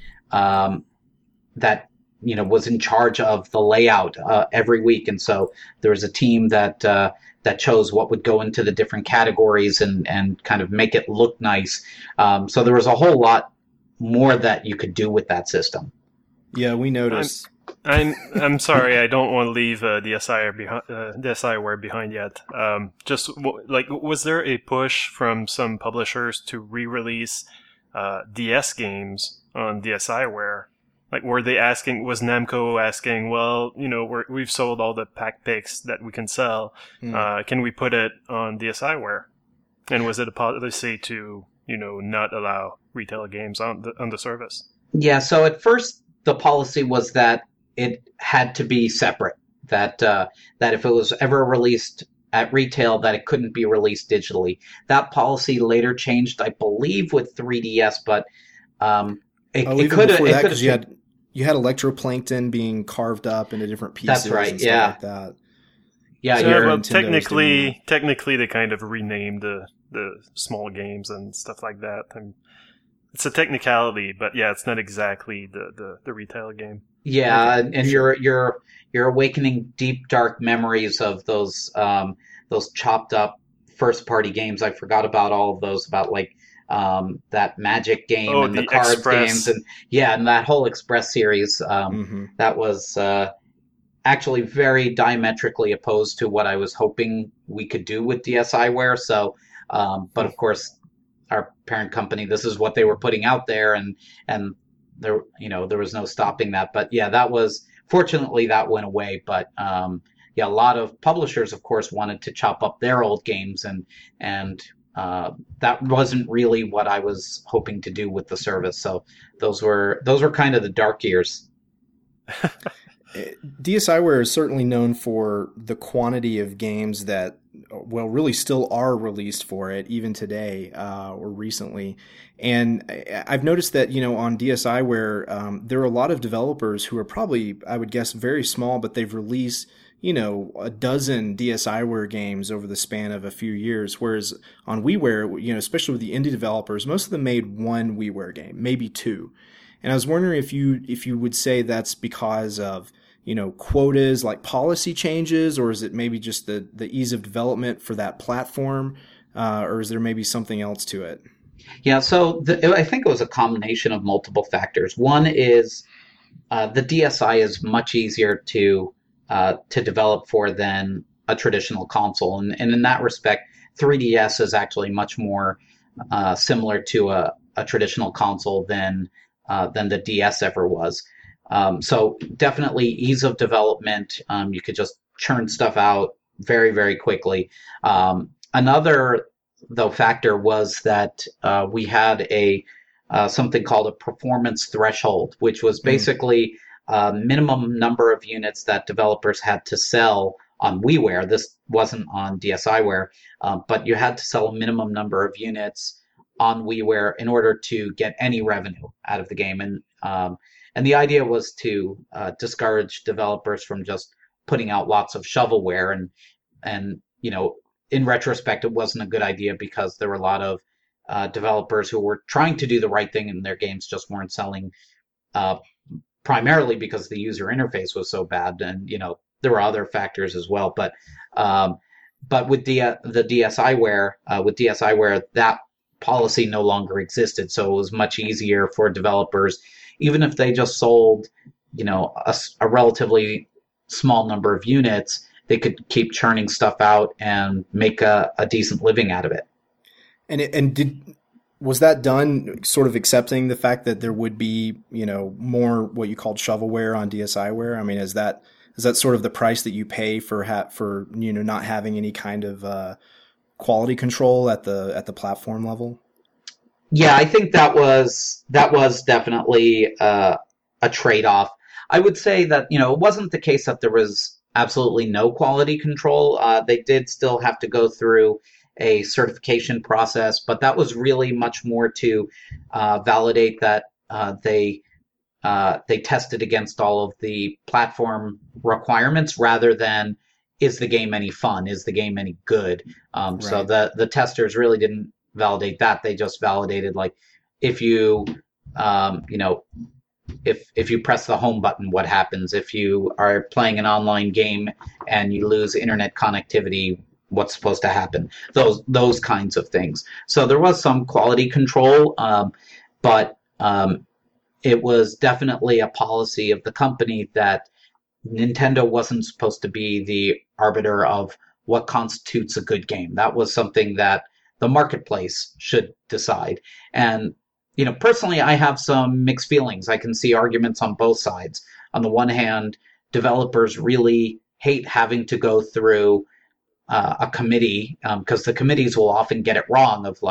was in charge of the layout every week, and so there was a team that chose what would go into the different categories and kind of make it look nice. So there was a whole lot more that you could do with that system. Yeah, we noticed. I'm sorry, I don't want to leave DSiWare behind yet. Was there a push from some publishers to re-release DS games on DSiWare? Like, was Namco asking, well, we've sold all the pack picks that we can sell. Can we put it on DSiWare? And was it a policy to, not allow retail games on the service? Yeah, so at first the policy was that it had to be separate, that if it was ever released at retail, that it couldn't be released digitally. That policy later changed, I believe, with 3DS, but it could have. You had Electroplankton being carved up into different pieces. That's right. And stuff like that. Yeah, so, technically, they kind of renamed the small games and stuff like that. And it's a technicality, but yeah, it's not exactly the retail game. Yeah, and you're awakening deep dark memories of those chopped up first party games. I forgot about all of those, about that Magic game and the cards Express games, and that whole Express series. That was actually very diametrically opposed to what I was hoping we could do with DSiWare. So, but of course, our parent company, this is what they were putting out there, and there was no stopping that. But yeah, fortunately that went away. But a lot of publishers, of course, wanted to chop up their old games, and that wasn't really what I was hoping to do with the service. So those were kind of the dark years. DSiWare is certainly known for the quantity of games that, really still are released for it, even today or recently. And I've noticed that, on DSiWare, there are a lot of developers who are probably, I would guess, very small, but they've released a dozen DSiWare games over the span of a few years, whereas on WiiWare, especially with the indie developers, most of them made one WiiWare game, maybe two. And I was wondering if you would say that's because of quotas, like policy changes, or is it maybe just the ease of development for that platform, or is there maybe something else to it? Yeah, so I think it was a combination of multiple factors. One is the DSi is much easier to develop for than a traditional console, and in that respect, 3DS is actually much more similar to a traditional console than the DS ever was. So definitely ease of development. You could just churn stuff out very, very quickly. Another, though, factor was that we had something called a performance threshold, which was basically a minimum number of units that developers had to sell on WiiWare. This wasn't on DSiWare, but you had to sell a minimum number of units on WiiWare in order to get any revenue out of the game. And the idea was to discourage developers from just putting out lots of shovelware. And in retrospect, it wasn't a good idea because there were a lot of developers who were trying to do the right thing and their games just weren't selling, primarily because the user interface was so bad. And, there were other factors as well. But with the DSiWare, that policy no longer existed. So it was much easier for developers, even if they just sold, a relatively small number of units, they could keep churning stuff out and make a decent living out of it. And was that done sort of accepting the fact that there would be, more what you called shovelware on DSiWare? I mean, is that sort of the price that you pay for not having any kind of quality control at the platform level? Yeah, I think that was definitely a trade-off. I would say that it wasn't the case that there was absolutely no quality control. They did still have to go through a certification process, but that was really much more to validate that they tested against all of the platform requirements rather than is the game any fun? Is the game any good? Right. So the testers really didn't validate that. They just validated if you if you press the home button, what happens? If you are playing an online game and you lose internet connectivity, what's supposed to happen? Those kinds of things. So there was some quality control, but it was definitely a policy of the company that Nintendo wasn't supposed to be the arbiter of what constitutes a good game. That was something that the marketplace should decide. And, personally, I have some mixed feelings. I can see arguments on both sides. On the one hand, developers really hate having to go through a committee because the committees will often get it wrong of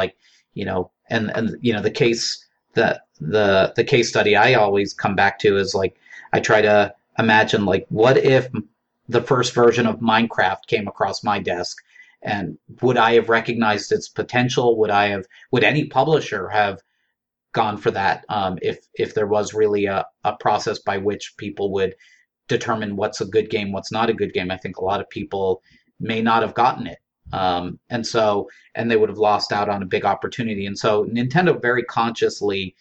the case that the case study I always come back to is I try to imagine what if the first version of Minecraft came across my desk, and would I have recognized its potential? Would any publisher have gone for that if there was really a process by which people would determine what's a good game, what's not a good game? I think a lot of people may not have gotten it. And they would have lost out on a big opportunity. And so Nintendo very consciously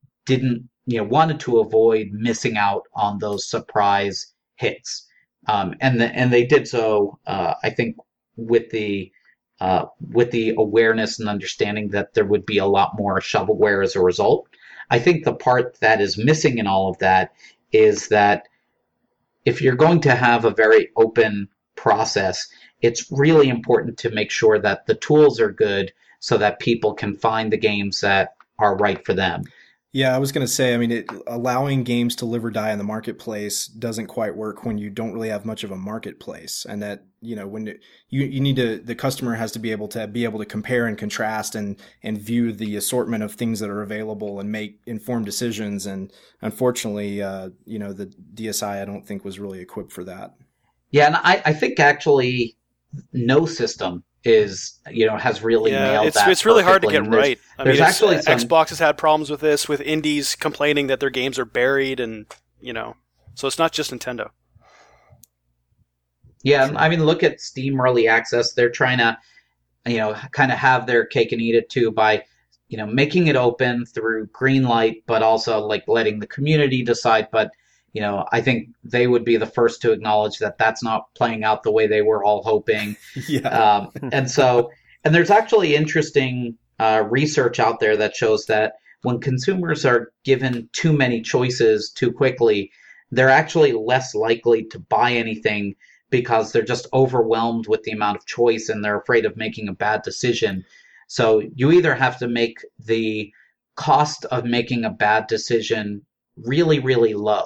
wanted to avoid missing out on those surprise hits. And they did so, I think, with the awareness and understanding that there would be a lot more shovelware as a result. I think the part that is missing in all of that is that if you're going to have a very open process, it's really important to make sure that the tools are good so that people can find the games that are right for them. Yeah, I was going to say, allowing games to live or die in the marketplace doesn't quite work when you don't really have much of a marketplace, and that when you need to, the customer has to be able to compare and contrast and view the assortment of things that are available and make informed decisions. And unfortunately, the DSi I don't think was really equipped for that. Yeah, and I think actually no system has really nailed that. It's really hard to get right. Xbox has had problems with this, with indies complaining that their games are buried, and so it's not just Nintendo. Yeah, look at Steam Early Access. They're trying to, kind of have their cake and eat it too by, making it open through Greenlight, but also letting the community decide. But I think they would be the first to acknowledge that that's not playing out the way they were all hoping. Yeah. And there's actually interesting research out there that shows that when consumers are given too many choices too quickly, they're actually less likely to buy anything because they're just overwhelmed with the amount of choice and they're afraid of making a bad decision. So you either have to make the cost of making a bad decision really, really low,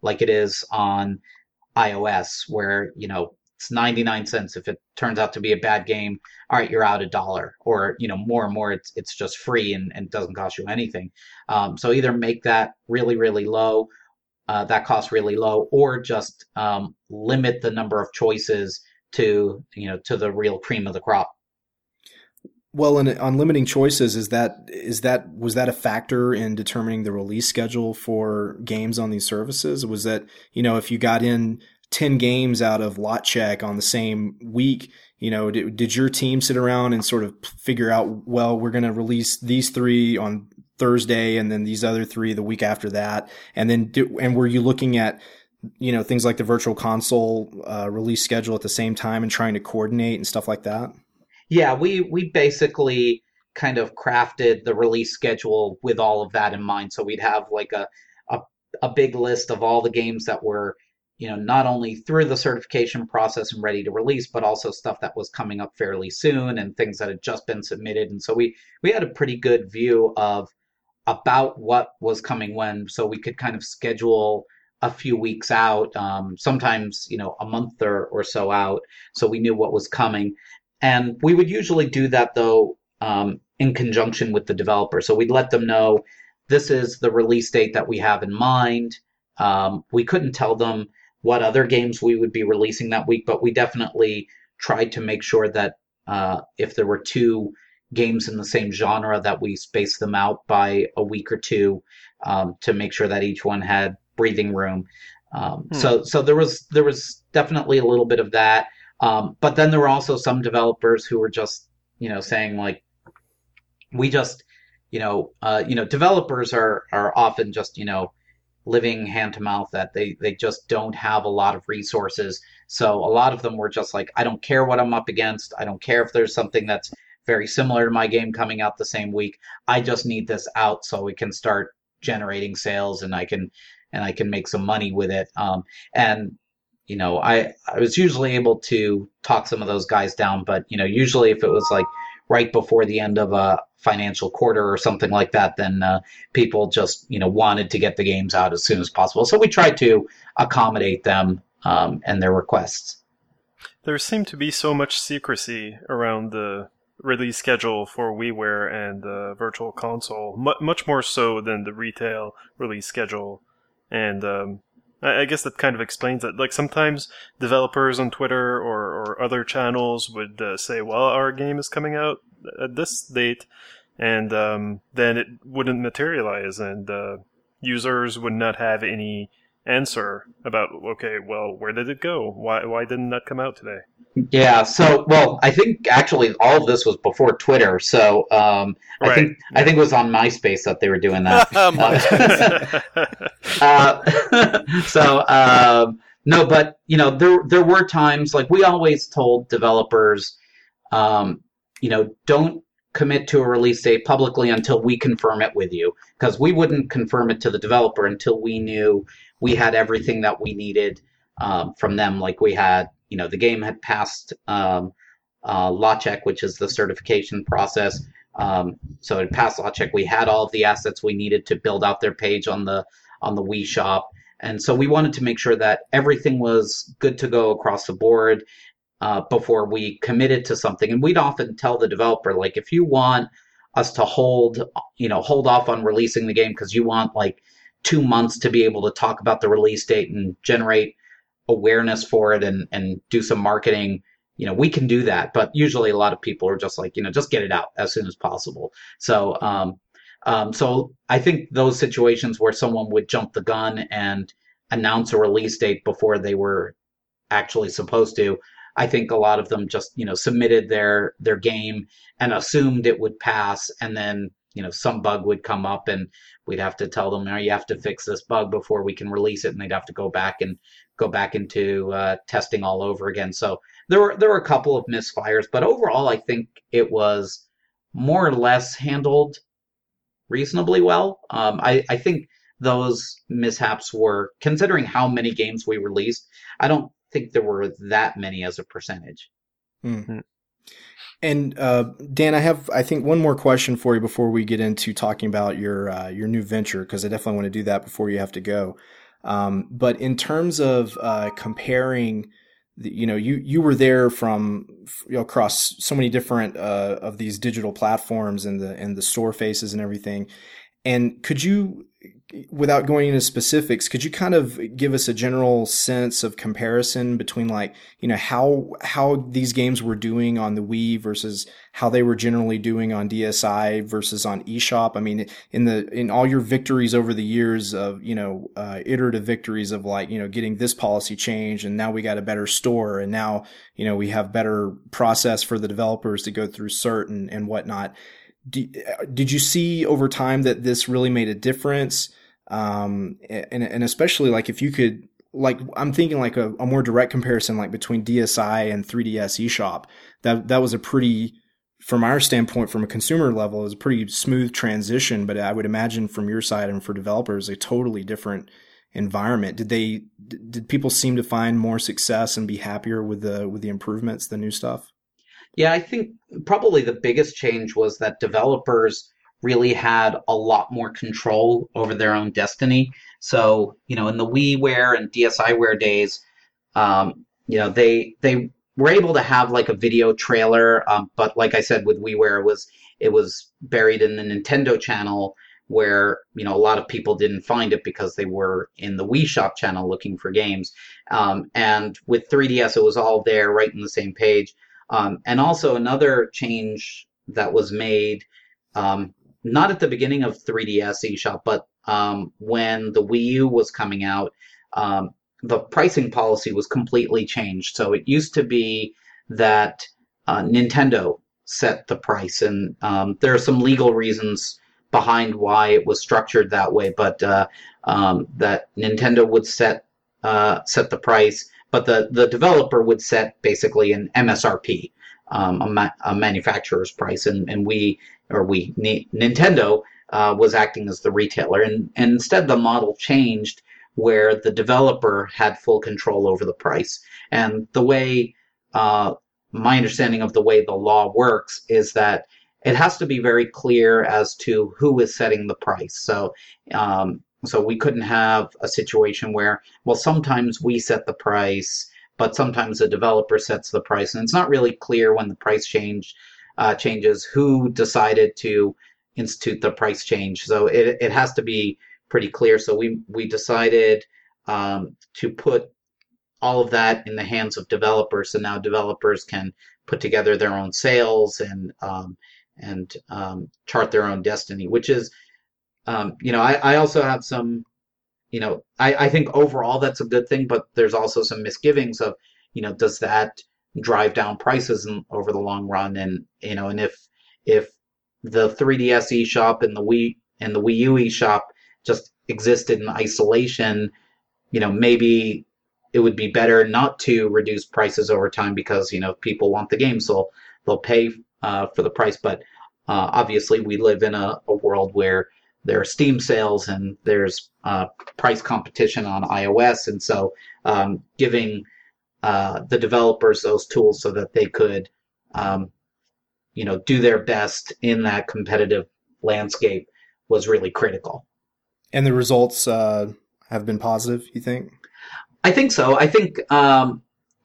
like it is on iOS, where, it's 99 cents. If it turns out to be a bad game, all right, you're out $1. Or, more and more, it's just free and doesn't cost you anything. So either make that really, really low, that costs really low, or just limit the number of choices to the real cream of the crop. Well, on limiting choices, was that a factor in determining the release schedule for games on these services? Was that, if you got in 10 games out of Lot Check on the same week, did your team sit around and sort of figure out, well, we're going to release these 3 on Thursday and then these other 3 the week after that? And were you looking at, things like the Virtual Console release schedule at the same time and trying to coordinate and stuff like that? Yeah, we basically kind of crafted the release schedule with all of that in mind. So we'd have like a big list of all the games that were, not only through the certification process and ready to release, but also stuff that was coming up fairly soon and things that had just been submitted. And so we had a pretty good view of about what was coming when, so we could kind of schedule a few weeks out, sometimes, a month or so out. So we knew what was coming. And we would usually do that, though, in conjunction with the developer. So we'd let them know, this is the release date that we have in mind. We couldn't tell them what other games we would be releasing that week, but we definitely tried to make sure that if there were 2 games in the same genre, that we spaced them out by a week or 2 to make sure that each one had breathing room. So there was definitely a little bit of that. But then there were also some developers who were just, saying like, we just, developers are often just, living hand to mouth, that they just don't have a lot of resources. So a lot of them were just like, I don't care what I'm up against. I don't care if there's something that's very similar to my game coming out the same week. I just need this out so we can start generating sales and I can make some money with it. I was usually able to talk some of those guys down, but, usually if it was like right before the end of a financial quarter or something like that, then people just, wanted to get the games out as soon as possible. So we tried to accommodate them and their requests. There seemed to be so much secrecy around the release schedule for WiiWare and the Virtual Console, much more so than the retail release schedule. And I guess that kind of explains it. Like sometimes developers on Twitter or other channels would say, well, our game is coming out at this date, and then it wouldn't materialize, and users would not have any answer about, okay, well, where did it go? Why didn't that come out today? Yeah, so, well, I think actually all of this was before Twitter, so I think it was on MySpace that they were doing that. No, but, there were times, like, we always told developers, don't commit to a release date publicly until we confirm it with you, because we wouldn't confirm it to the developer until we knew we had everything that we needed from them. Like we had, the game had passed Lot Check, which is the certification process. So it passed Lot Check. We had all of the assets we needed to build out their page on the Wii Shop. And so we wanted to make sure that everything was good to go across the board before we committed to something. And we'd often tell the developer, like, if you want us to hold off on releasing the game because you want like 2 months to be able to talk about the release date and generate awareness for it and do some marketing, we can do that. But usually a lot of people are just like, just get it out as soon as possible. So, so I think those situations where someone would jump the gun and announce a release date before they were actually supposed to, I think a lot of them just, submitted their game and assumed it would pass, and then, some bug would come up and we'd have to tell them, no, you have to fix this bug before we can release it, and they'd have to go back into testing all over again. So there were a couple of misfires, but overall I think it was more or less handled reasonably well. I think those mishaps were, considering how many games we released, I don't think there were that many as a percentage. Mm-hmm. And Dan, I have, I think, one more question for you before we get into talking about your new venture, because I definitely want to do that before you have to go. But in terms of comparing, you were there from across so many different of these digital platforms and the store faces and everything. And could you, without going into specifics, could you kind of give us a general sense of comparison between how these games were doing on the Wii versus how they were generally doing on DSi versus on eShop? I mean, in all your victories over the years of, iterative victories of getting this policy change, and now we got a better store, and now, we have better process for the developers to go through cert and whatnot. Did you see over time that this really made a difference? And especially if you could, I'm thinking a more direct comparison, between DSi and 3DS eShop, that was a pretty, from our standpoint, from a consumer level, it was a pretty smooth transition, but I would imagine from your side and for developers, a totally different environment. Did people seem to find more success and be happier with the improvements, the new stuff? Yeah, I think probably the biggest change was that developers really had a lot more control over their own destiny. So, in the WiiWare and DSiWare days, they were able to have a video trailer, but like I said, with WiiWare, it was buried in the Nintendo channel where, a lot of people didn't find it because they were in the Wii Shop channel looking for games. And with 3DS, it was all there right in the same page. And also another change that was made, not at the beginning of 3DS eShop, but when the Wii U was coming out, the pricing policy was completely changed. So it used to be that Nintendo set the price, and there are some legal reasons behind why it was structured that way, but that Nintendo would set the price, but the developer would set basically an MSRP, a manufacturer's price, and Nintendo was acting as the retailer, and instead the model changed where the developer had full control over the price. And the way my understanding of the way the law works is that it has to be very clear as to who is setting the price. So we couldn't have a situation where, sometimes we set the price, but sometimes the developer sets the price, and it's not really clear when the price changes who decided to institute the price change. So it has to be pretty clear. So we decided to put all of that in the hands of developers, so now developers can put together their own sales and chart their own destiny, which is, I also have some, I think overall that's a good thing, but there's also some misgivings of, does that drive down prices over the long run? And, and if the 3DS eShop and the Wii U eShop just existed in isolation, maybe it would be better not to reduce prices over time because, people want the game, so they'll pay for the price. But obviously we live in a world where there are Steam sales and there's price competition on iOS. And so giving the developers those tools so that they could, do their best in that competitive landscape was really critical. And the results have been positive, you think? I think so. I think, I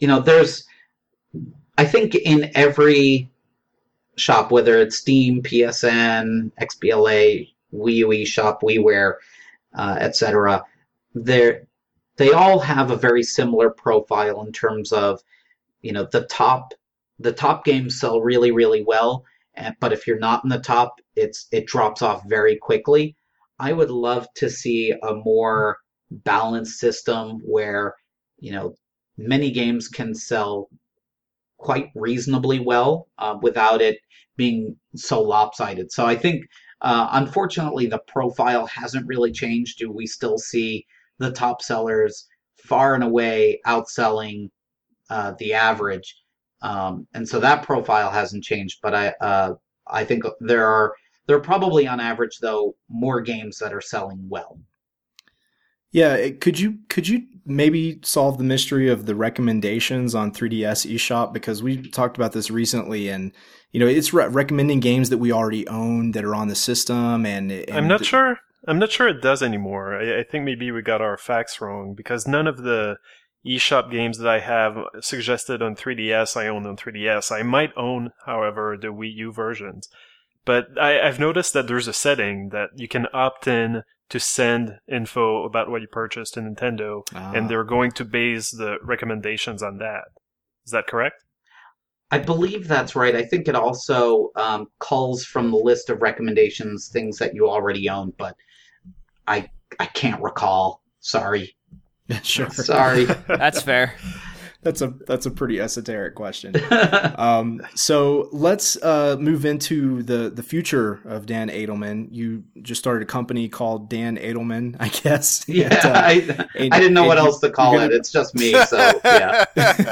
think in every shop, whether it's Steam, PSN, XBLA, Wii U eShop, WiiWare, etc., they all have a very similar profile in terms of, the top games sell really, really well, but if you're not in the top, it drops off very quickly. I would love to see a more balanced system where, many games can sell quite reasonably well without it being so lopsided. So I think, unfortunately, the profile hasn't really changed. We still see the top sellers far and away outselling the average. And so that profile hasn't changed. But I think there are probably on average, though, more games that are selling well. Yeah, could you maybe solve the mystery of the recommendations on 3DS eShop? Because we talked about this recently, and it's recommending games that we already own that are on the system. And I'm not sure. I'm not sure it does anymore. I think maybe we got our facts wrong, because none of the eShop games that I have suggested on 3DS I own on 3DS. I might own, however, the Wii U versions. But I've noticed that there's a setting that you can opt in to send info about what you purchased in Nintendo, and they're going to base the recommendations on that. Is that correct? I believe that's right. I think it also culls from the list of recommendations things that you already own, but I can't recall. Sorry. Sure. Sorry. That's fair. That's a pretty esoteric question. So let's move into the future of Dan Adelman. You just started a company called Dan Adelman, I guess. Yeah, I didn't know what else to call it. It's just me, so yeah.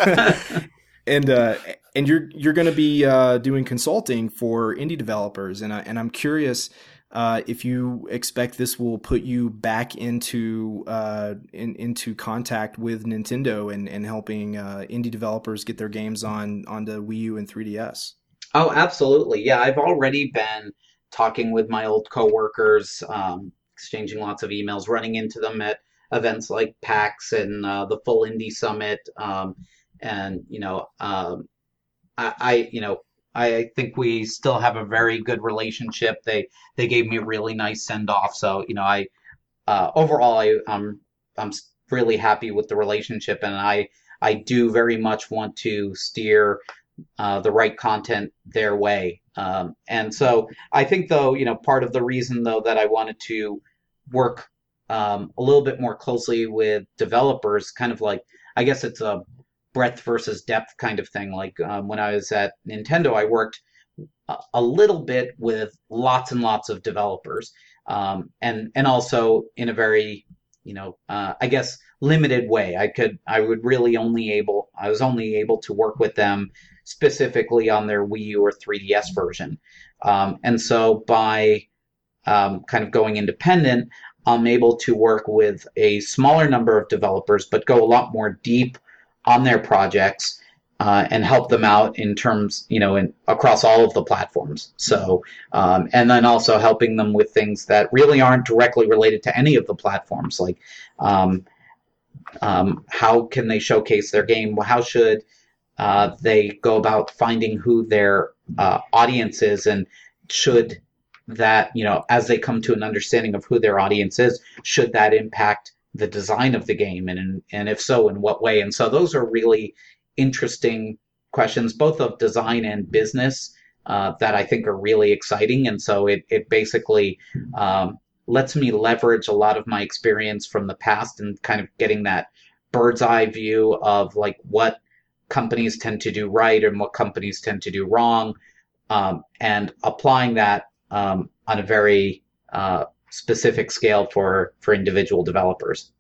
And you're going to be doing consulting for indie developers, and I'm curious if you expect this will put you back into contact with Nintendo and helping indie developers get their games onto Wii U and 3DS. Oh, absolutely. Yeah, I've already been talking with my old coworkers, exchanging lots of emails, running into them at events like PAX and the Full Indie Summit. And I think we still have a very good relationship. They gave me a really nice send off. So overall I'm really happy with the relationship, and I do very much want to steer the right content their way. And so I think, though, part of the reason though that I wanted to work a little bit more closely with developers, kind of like, I guess it's a breadth versus depth kind of thing. Like when I was at Nintendo, I worked a little bit with lots and lots of developers, and also in a very, I guess limited way. I was only able to work with them specifically on their Wii U or 3DS version. And so by kind of going independent, I'm able to work with a smaller number of developers, but go a lot more deep on their projects and help them out in terms, across all of the platforms. So, and then also helping them with things that really aren't directly related to any of the platforms, like how can they showcase their game? How should they go about finding who their audience is, and should that, as they come to an understanding of who their audience is, should that impact the design of the game, and if so, in what way? And so those are really interesting questions, both of design and business, that I think are really exciting. And so it basically lets me leverage a lot of my experience from the past and kind of getting that bird's eye view of like what companies tend to do right and what companies tend to do wrong, and applying that on a very specific scale for individual developers.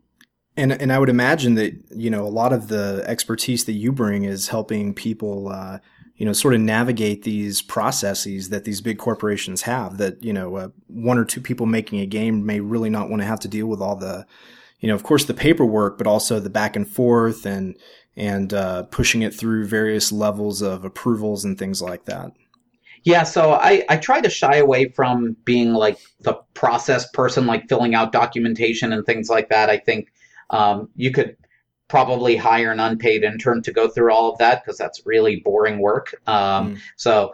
And I would imagine that, a lot of the expertise that you bring is helping people, sort of navigate these processes that these big corporations have, that, one or two people making a game may really not want to have to deal with all the, of course, the paperwork, but also the back and forth and pushing it through various levels of approvals and things like that. Yeah, so I try to shy away from being like the process person, like filling out documentation and things like that. I think you could probably hire an unpaid intern to go through all of that, because that's really boring work. But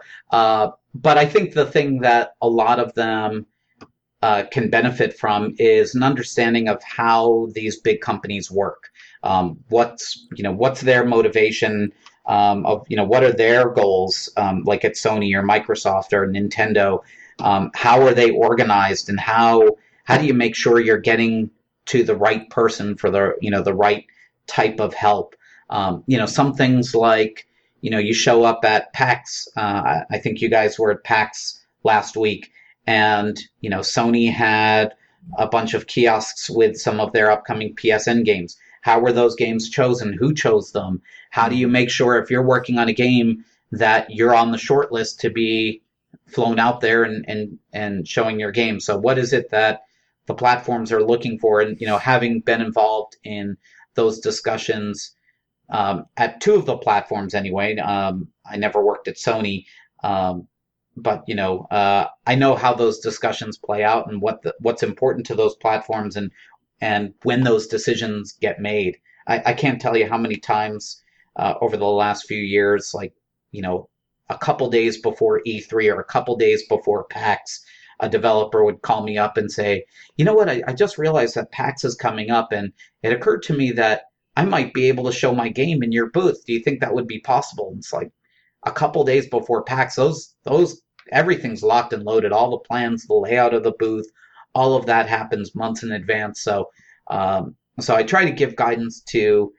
I think the thing that a lot of them can benefit from is an understanding of how these big companies work. What's their motivation? Of what are their goals, like at Sony or Microsoft or Nintendo? How are they organized, and how do you make sure you're getting to the right person for the right type of help? Some things like you show up at PAX. I think you guys were at PAX last week, and Sony had a bunch of kiosks with some of their upcoming PSN games. How were those games chosen? Who chose them? How do you make sure, if you're working on a game, that you're on the short list to be flown out there and showing your game? So what is it that the platforms are looking for? And, having been involved in those discussions at two of the platforms anyway, I never worked at Sony, I know how those discussions play out and what's important to those platforms and when those decisions get made. I can't tell you how many times over the last few years, like, a couple days before E3 or a couple days before PAX, a developer would call me up and say, you know what, I just realized that PAX is coming up, and it occurred to me that I might be able to show my game in your booth. Do you think that would be possible? And it's like a couple days before PAX, those everything's locked and loaded. All the plans, the layout of the booth, all of that happens months in advance. So I try to give guidance to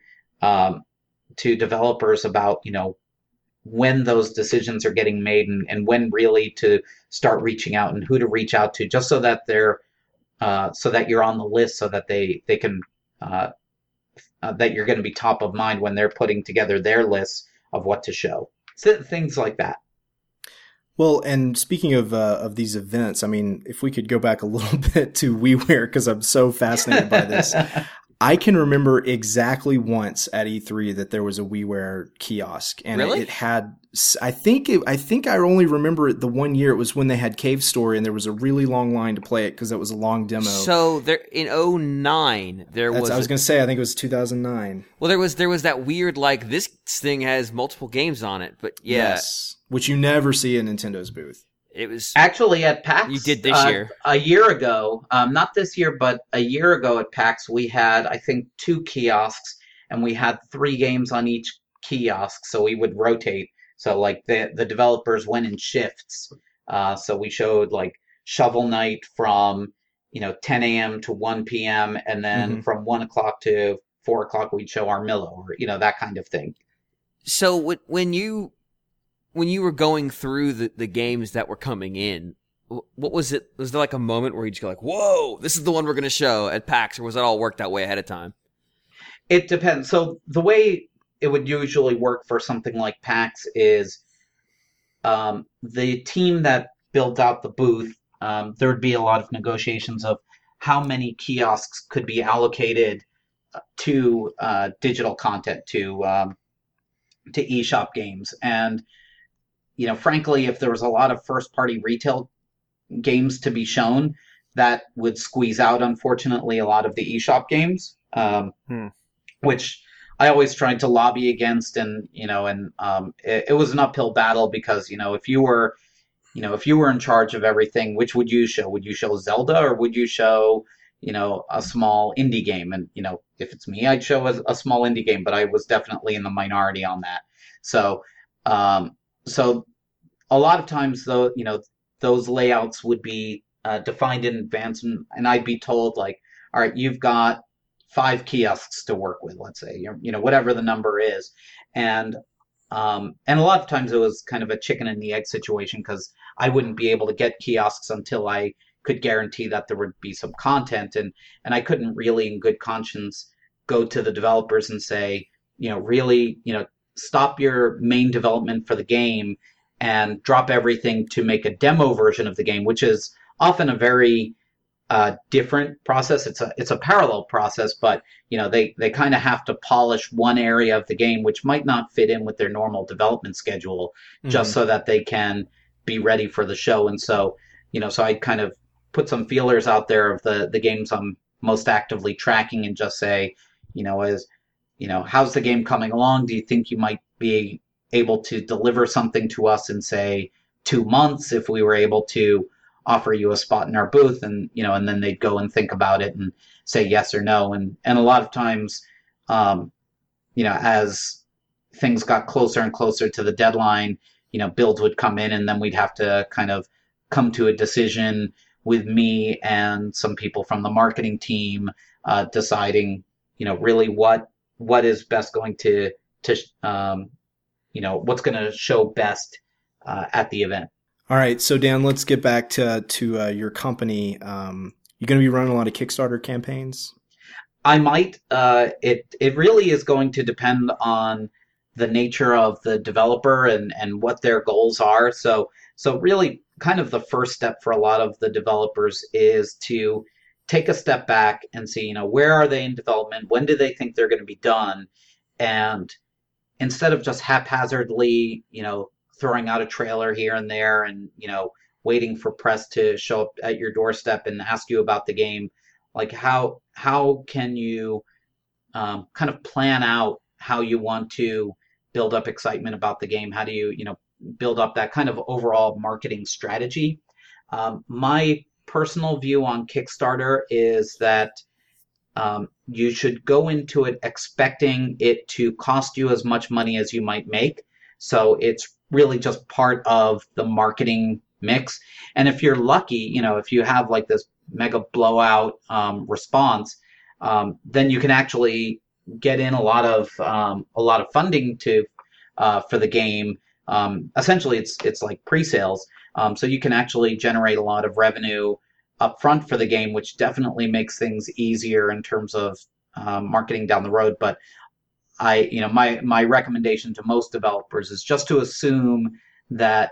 developers about, when those decisions are getting made and when really to start reaching out and who to reach out to, just so that so that you're on the list, so that they can that you're going to be top of mind when they're putting together their lists of what to show. So, things like that. Well, and speaking of these events, I mean, if we could go back a little bit to WiiWare, because I'm so fascinated by this. I can remember exactly once at E3 that there was a WiiWare kiosk, and really? It had. I think I only remember it the one year. It was when they had Cave Story, and there was a really long line to play it because it was a long demo. So there in 2009, there was. I was going to say, I think it was 2009. Well, there was that weird, like, this thing has multiple games on it, but yeah. Yes, which you never see in Nintendo's booth. It was actually at PAX. You did this year. A year ago, not this year, but a year ago at PAX, we had, I think, 2 kiosks, and we had 3 games on each kiosk, so we would rotate. So, like, the developers went in shifts. So we showed, like, Shovel Knight from 10 a.m. to 1 p.m., and then from 1 o'clock to 4 o'clock we'd show Armillo, or that kind of thing. So when you were going through the games that were coming in, what was it? Was there like a moment where you just go like, whoa, this is the one we're going to show at PAX, or was it all worked that way ahead of time? It depends. So the way it would usually work for something like PAX is the team that built out the booth, there would be a lot of negotiations of how many kiosks could be allocated to digital content, to eShop games. And frankly, if there was a lot of first-party retail games to be shown, that would squeeze out, unfortunately, a lot of the eShop games, which I always tried to lobby against. And it was an uphill battle because if you were in charge of everything, which would you show? Would you show Zelda, or would you show a small indie game? And if it's me, I'd show a small indie game, but I was definitely in the minority on that. So a lot of times, though, those layouts would be defined in advance, and I'd be told, like, all right, you've got 5 kiosks to work with, let's say, whatever the number is. And a lot of times it was kind of a chicken and the egg situation, because I wouldn't be able to get kiosks until I could guarantee that there would be some content. And I couldn't really, in good conscience, go to the developers and say, really, stop your main development for the game and drop everything to make a demo version of the game, which is often a very different process. It's a parallel process, but they kind of have to polish one area of the game which might not fit in with their normal development schedule, just so that they can be ready for the show. And so so I kind of put some feelers out there of the games I'm most actively tracking, and just say, how's the game coming along? Do you think you might be able to deliver something to us in, say, 2 months, if we were able to offer you a spot in our booth? And and then they'd go and think about it and say yes or no. And a lot of times, as things got closer and closer to the deadline, builds would come in, and then we'd have to kind of come to a decision with me and some people from the marketing team, deciding, really what is best going to what's going to show best at the event. All right, so Dan, let's get back to your company. You're going to be running a lot of Kickstarter campaigns? I might. It really is going to depend on the nature of the developer and what their goals are. So really, kind of the first step for a lot of the developers is to take a step back and see, where are they in development? When do they think they're going to be done? And instead of just haphazardly, throwing out a trailer here and there, and waiting for press to show up at your doorstep and ask you about the game. Like how can you kind of plan out how you want to build up excitement about the game? How do you build up that kind of overall marketing strategy? My personal view on Kickstarter is that you should go into it expecting it to cost you as much money as you might make. So it's really just part of the marketing mix. And if you're lucky, if you have like this mega blowout response, then you can actually get in a lot of funding for the game. Essentially, it's like pre-sales, so you can actually generate a lot of revenue up front for the game, which definitely makes things easier in terms of marketing down the road. But my recommendation to most developers is just to assume that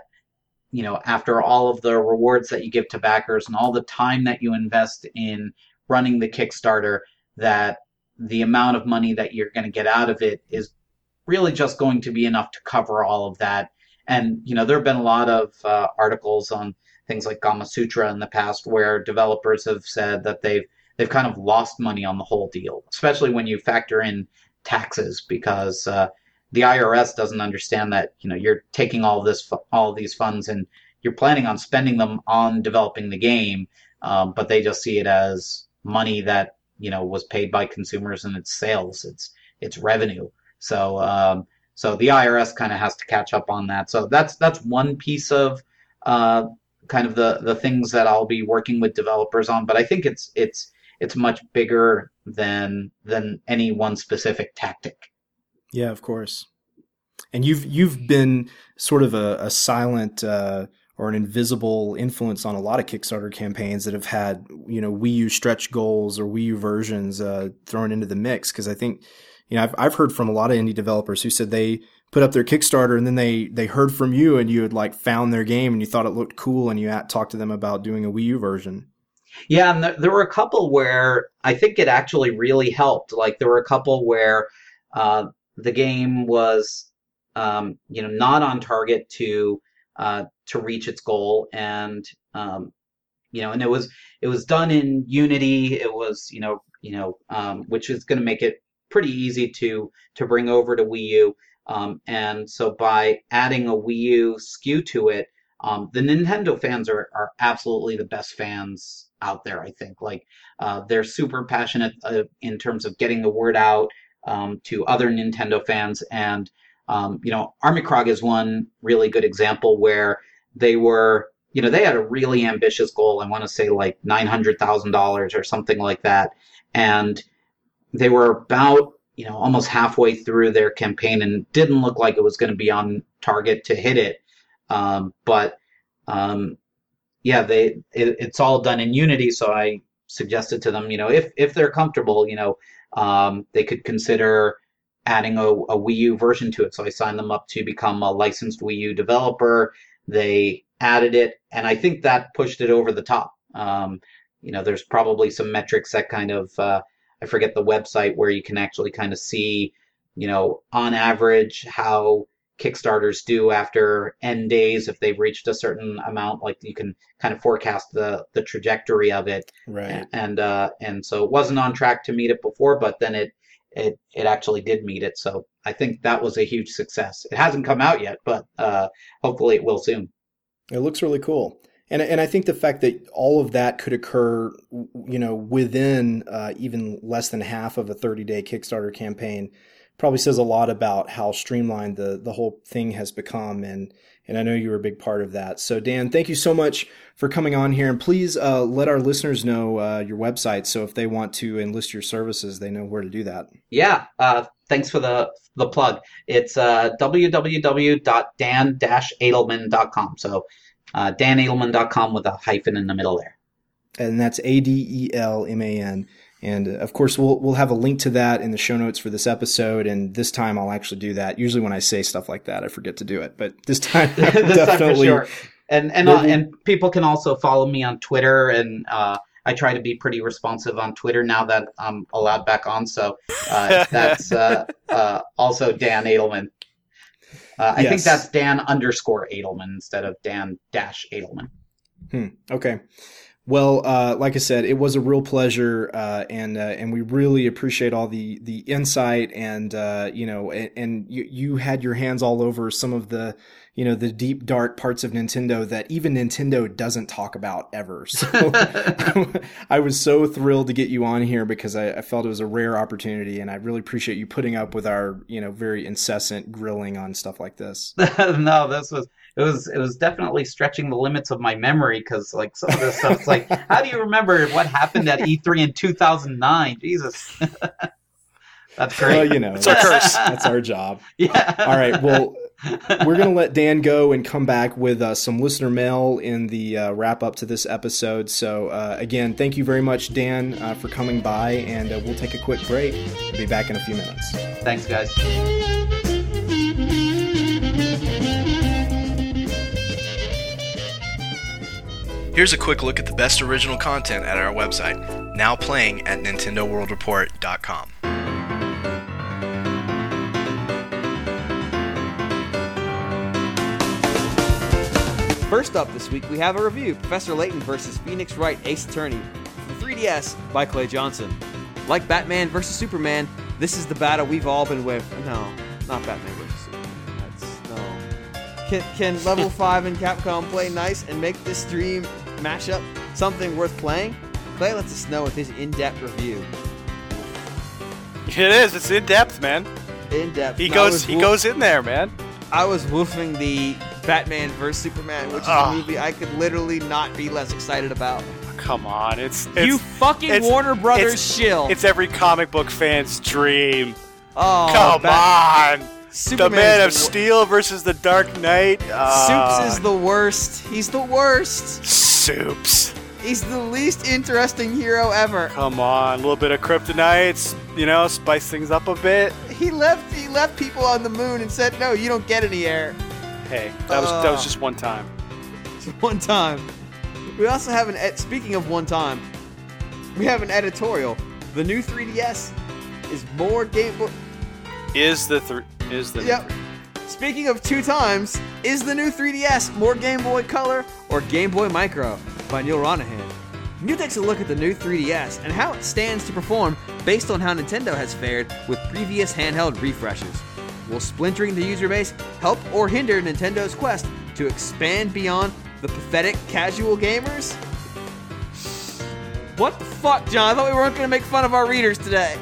after all of the rewards that you give to backers and all the time that you invest in running the Kickstarter, that the amount of money that you're going to get out of it is really just going to be enough to cover all of that. And there have been a lot of articles on things like Gamasutra in the past where developers have said that they've kind of lost money on the whole deal, especially when you factor in taxes, because the IRS doesn't understand that you're taking all of these funds and you're planning on spending them on developing the game, but they just see it as money that was paid by consumers and it's sales, it's revenue. So the IRS kind of has to catch up on that. So that's one piece of kind of the things that I'll be working with developers on. But I think it's much bigger than any one specific tactic. Yeah, of course. And you've been sort of a silent or an invisible influence on a lot of Kickstarter campaigns that have had Wii U stretch goals or Wii U versions thrown into the mix. Because I think I've heard from a lot of indie developers who said they put up their Kickstarter and then they heard from you and you had like found their game and you thought it looked cool and you talked to them about doing a Wii U version. Yeah, and there were a couple where I think it actually really helped. Like there were a couple where the game was not on target to reach its goal, and and it was done in Unity. It was which is going to make it pretty easy to bring over to Wii U. And so by adding a Wii U SKU to it, the Nintendo fans are absolutely the best fans out there, I think. Like they're super passionate in terms of getting the word out to other Nintendo fans. And Army Krog is one really good example where they were, they had a really ambitious goal. I want to say like $900,000 or something like that. And they were about, almost halfway through their campaign and didn't look like it was going to be on target to hit it. It's all done in Unity. So I suggested to them, if they're comfortable, they could consider adding a Wii U version to it. So I signed them up to become a licensed Wii U developer. They added it, and I think that pushed it over the top. There's probably some metrics that kind of, I forget the website where you can actually kind of see, on average how Kickstarters do after N days if they've reached a certain amount. Like you can kind of forecast the trajectory of it. Right. And so it wasn't on track to meet it before, but then it actually did meet it. So I think that was a huge success. It hasn't come out yet, but hopefully it will soon. It looks really cool. And I think the fact that all of that could occur, within even less than half of a 30-day Kickstarter campaign probably says a lot about how streamlined the whole thing has become. And I know you were a big part of that. So Dan, thank you so much for coming on here. And please let our listeners know your website. So if they want to enlist your services, they know where to do that. Yeah. Thanks for the plug. It's www.dan-edelman.com. So danedelman.com with a hyphen in the middle there. And that's ADELMAN. And of course, we'll have a link to that in the show notes for this episode. And this time I'll actually do that. Usually when I say stuff like that, I forget to do it. But this time, definitely. Time for sure. And people can also follow me on Twitter. And I try to be pretty responsive on Twitter now that I'm allowed back on. So that's also Dan Edelman. I think that's Dan_Adelman instead of Dan-Adelman. Okay. Well, like I said, it was a real pleasure, and we really appreciate all the insight, and and you had your hands all over some of the the deep dark parts of Nintendo that even Nintendo doesn't talk about ever. So I was so thrilled to get you on here because I felt it was a rare opportunity, and I really appreciate you putting up with our very incessant grilling on stuff like this. No, it was definitely stretching the limits of my memory because like some of this stuff's like, how do you remember what happened at E3 in 2009? Jesus. That's great. Well, it's our curse. That's our job. Yeah. All right. Well, we're going to let Dan go and come back with some listener mail in the wrap up to this episode. So again, thank you very much, Dan, for coming by, and we'll take a quick break. We'll be back in a few minutes. Thanks, guys. Here's a quick look at the best original content at our website, now playing at NintendoWorldReport.com. First up this week, we have a review, Professor Layton vs. Phoenix Wright Ace Attorney for 3DS by Clay Johnson. Like Batman vs. Superman, this is the battle we've all been with. No, not Batman vs. Superman. No. Can Level 5 and Capcom play nice and make this dream mashup something worth playing? Clay lets us know with his in-depth review. It is. It's in-depth, man. In-depth. He goes in there, man. I was woofing the Batman vs. Superman, which is a movie I could literally not be less excited about. Come on, it's you fucking Warner Brothers shill. It's every comic book fan's dream. Oh, come on! Superman's the Man of Steel versus the Dark Knight. Soups is the worst. He's the worst. Soups. He's the least interesting hero ever. Come on, a little bit of kryptonite, spice things up a bit. He left people on the moon and said, "No, you don't get any air." Hey, that was just one time. One time. We also have speaking of one time, we have an editorial. The new 3DS is more Game Boy. Yep. Speaking of 2 times, is the new 3DS more Game Boy Color or Game Boy Micro? By Neil Ronahan. Neil takes a look at the new 3DS and how it stands to perform based on how Nintendo has fared with previous handheld refreshes. Will splintering the user base help or hinder Nintendo's quest to expand beyond the pathetic casual gamers? What the fuck, John? I thought we weren't going to make fun of our readers today.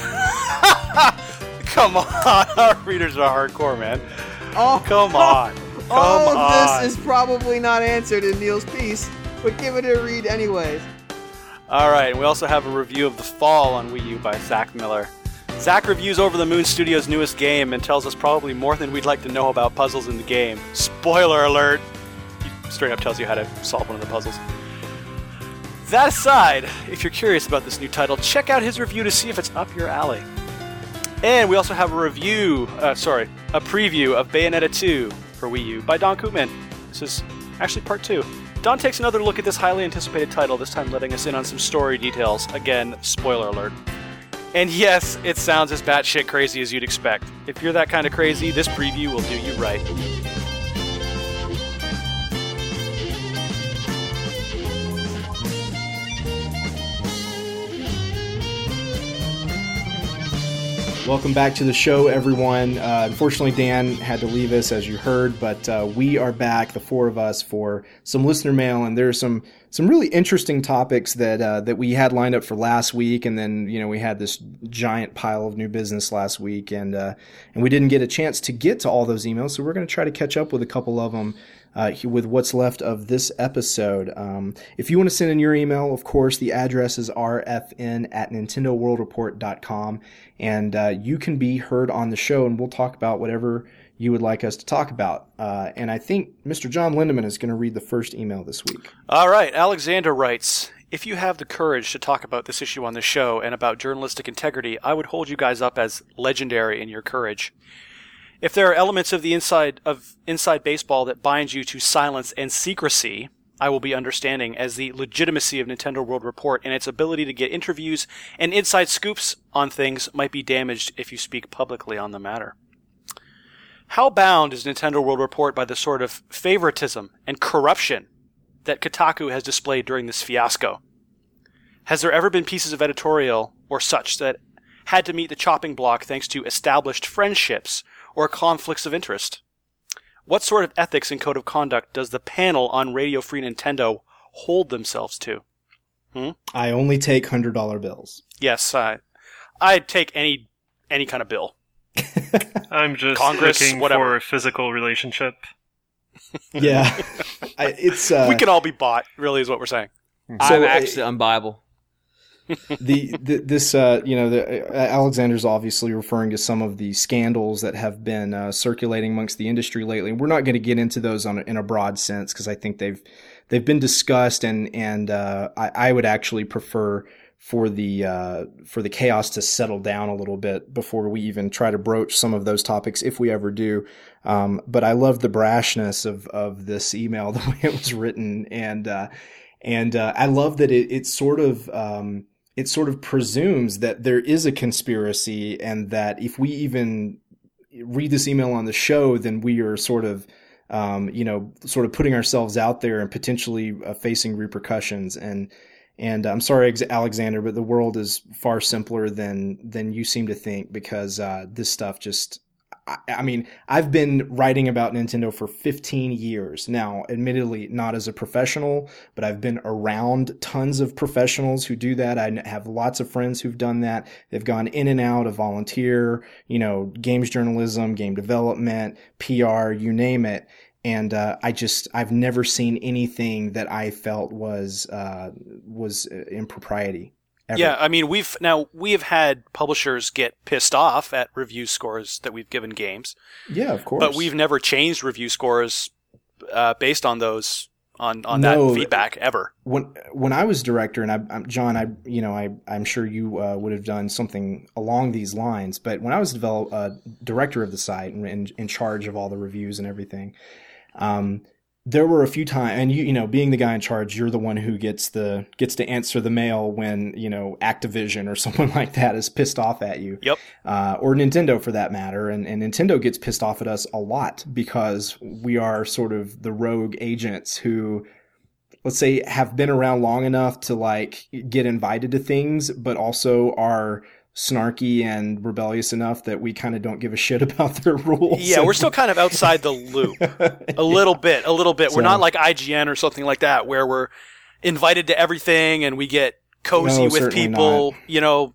Come on, our readers are hardcore, man. Oh, come on. All of this is probably not answered in Neil's piece, but give it a read anyways. All right, and we also have a review of The Fall on Wii U by Zach Miller. Zach reviews Over the Moon Studios' newest game and tells us probably more than we'd like to know about puzzles in the game. Spoiler alert! He straight up tells you how to solve one of the puzzles. That aside, if you're curious about this new title, check out his review to see if it's up your alley. And we also have a preview of Bayonetta 2 for Wii U by Don Koopman. This is actually part 2. Don takes another look at this highly anticipated title, this time letting us in on some story details. Again, spoiler alert. And yes, it sounds as batshit crazy as you'd expect. If you're that kind of crazy, this preview will do you right. Welcome back to the show, everyone. Unfortunately, Dan had to leave us, as you heard, but we are back, the 4 of us, for some listener mail, and there are some really interesting topics that we had lined up for last week, and then we had this giant pile of new business last week, and we didn't get a chance to get to all those emails, so we're going to try to catch up with a couple of them with what's left of this episode. If you want to send in your email, of course, the address is rfn@nintendoworldreport.com, and you can be heard on the show, and we'll talk about whatever you would like us to talk about. And I think Mr. John Lindeman is going to read the first email this week. All right. Alexander writes, if you have the courage to talk about this issue on the show and about journalistic integrity, I would hold you guys up as legendary in your courage. If there are elements of the inside baseball that bind you to silence and secrecy, I will be understanding, as the legitimacy of Nintendo World Report and its ability to get interviews and inside scoops on things might be damaged if you speak publicly on the matter. How bound is Nintendo World Report by the sort of favoritism and corruption that Kotaku has displayed during this fiasco? Has there ever been pieces of editorial or such that had to meet the chopping block thanks to established friendships or conflicts of interest? What sort of ethics and code of conduct does the panel on Radio Free Nintendo hold themselves to? I only take $100 bills. Yes, I'd take any kind of bill. I'm just Congress, looking whatever. for a physical relationship. Yeah, it's we can all be bought. Really, is what we're saying. I'm actually unbuyable. Alexander's obviously referring to some of the scandals that have been circulating amongst the industry lately. We're not going to get into those in a broad sense because I think they've been discussed, and I would actually prefer for the chaos to settle down a little bit before we even try to broach some of those topics if we ever do. But I love the brashness of this email, the way it was written, and I love that it sort of presumes that there is a conspiracy, and that if we even read this email on the show, then we are sort of putting ourselves out there and potentially facing repercussions. And I'm sorry, Alexander, but the world is far simpler than you seem to think, because this stuff just, I mean, I've been writing about Nintendo for 15 years now, admittedly not as a professional, but I've been around tons of professionals who do that. I have lots of friends who've done that. They've gone in and out of volunteer, games journalism, game development, PR, you name it. And I've never seen anything that I felt was impropriety. Ever. Yeah, I mean, we have had publishers get pissed off at review scores that we've given games. Yeah, of course. But we've never changed review scores based on those on that feedback ever. When I was director, and John, I'm sure you would have done something along these lines. But when I was director of the site and in charge of all the reviews and everything. There were a few times, and being the guy in charge, you're the one who gets to answer the mail when, Activision or someone like that is pissed off at you. Yep. Or Nintendo for that matter. And Nintendo gets pissed off at us a lot because we are sort of the rogue agents who, let's say, have been around long enough to get invited to things, but also are snarky and rebellious enough that we kind of don't give a shit about their rules. Yeah, we're still kind of outside the loop. a little bit. So, we're not like IGN or something like that, where we're invited to everything and we get cozy with people. Not.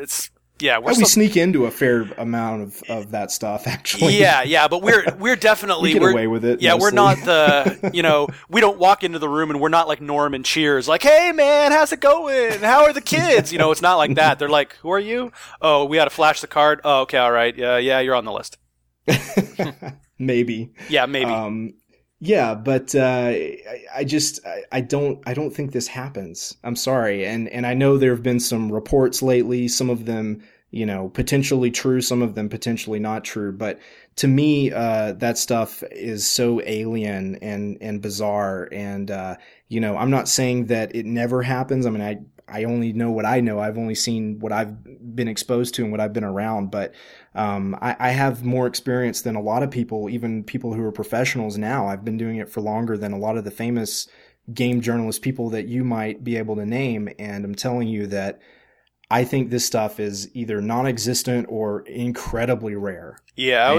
We sneak into a fair amount of that stuff, actually. Yeah, but we're definitely we get away with it. Yeah, mostly. We're not the we don't walk into the room and we're not like Norm and Cheers, like, hey man, how's it going? How are the kids? It's not like that. They're like, who are you? Oh, we had to flash the card. Oh, okay, all right, yeah, you're on the list. Maybe. Yeah, maybe. Yeah, but I don't think this happens. I'm sorry, and I know there have been some reports lately. Some of them, potentially true. Some of them potentially not true. But to me, that stuff is so alien and bizarre. And I'm not saying that it never happens. I mean, I only know what I know. I've only seen what I've been exposed to and what I've been around. But I have more experience than a lot of people, even people who are professionals now. I've been doing it for longer than a lot of the famous game journalist people that you might be able to name. And I'm telling you that I think this stuff is either non-existent or incredibly rare. Yeah,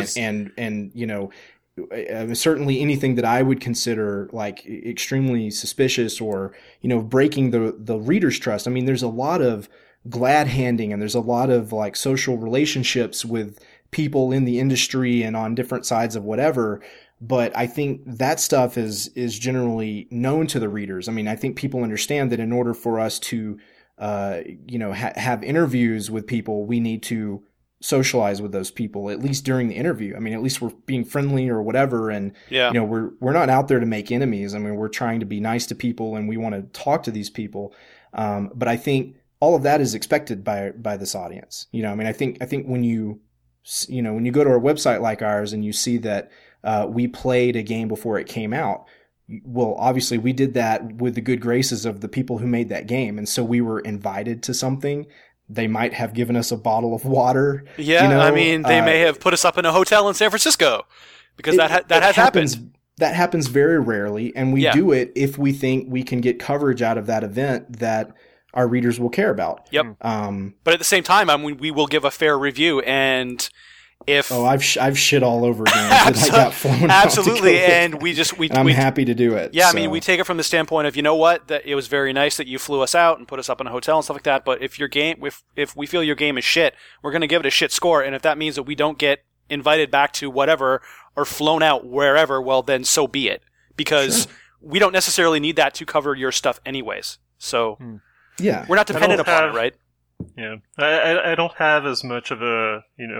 certainly anything that I would consider like extremely suspicious or, breaking the reader's trust. I mean, there's a lot of glad handing and there's a lot of like social relationships with people in the industry and on different sides of whatever. But I think that stuff is generally known to the readers. I mean, I think people understand that in order for us to, have interviews with people, we need to socialize with those people, at least during the interview. I mean, at least we're being friendly or whatever. And, we're not out there to make enemies. I mean, we're trying to be nice to people and we want to talk to these people. But I think all of that is expected by this audience. I think when you go to a website like ours and you see that, we played a game before it came out, well, obviously we did that with the good graces of the people who made that game. And so we were invited to something They might have given us a bottle of water. Yeah, you know? I mean, they may have put us up in a hotel in San Francisco because that has happened. That happens very rarely, and we do it if we think we can get coverage out of that event that our readers will care about. Yep. But at the same time, we will give a fair review, and if I've shit all over games that I got flown absolutely, out to and I'm happy to do it. Yeah, so. I mean, we take it from the standpoint of, you know what, that it was very nice that you flew us out and put us up in a hotel and stuff like that. But if your game, if we feel your game is shit, we're going to give it a shit score, and if that means that we don't get invited back to whatever or flown out wherever, well, then so be it, because we don't necessarily need that to cover your stuff anyways. So yeah, we're not dependent upon it, right? Yeah, I don't have as much of a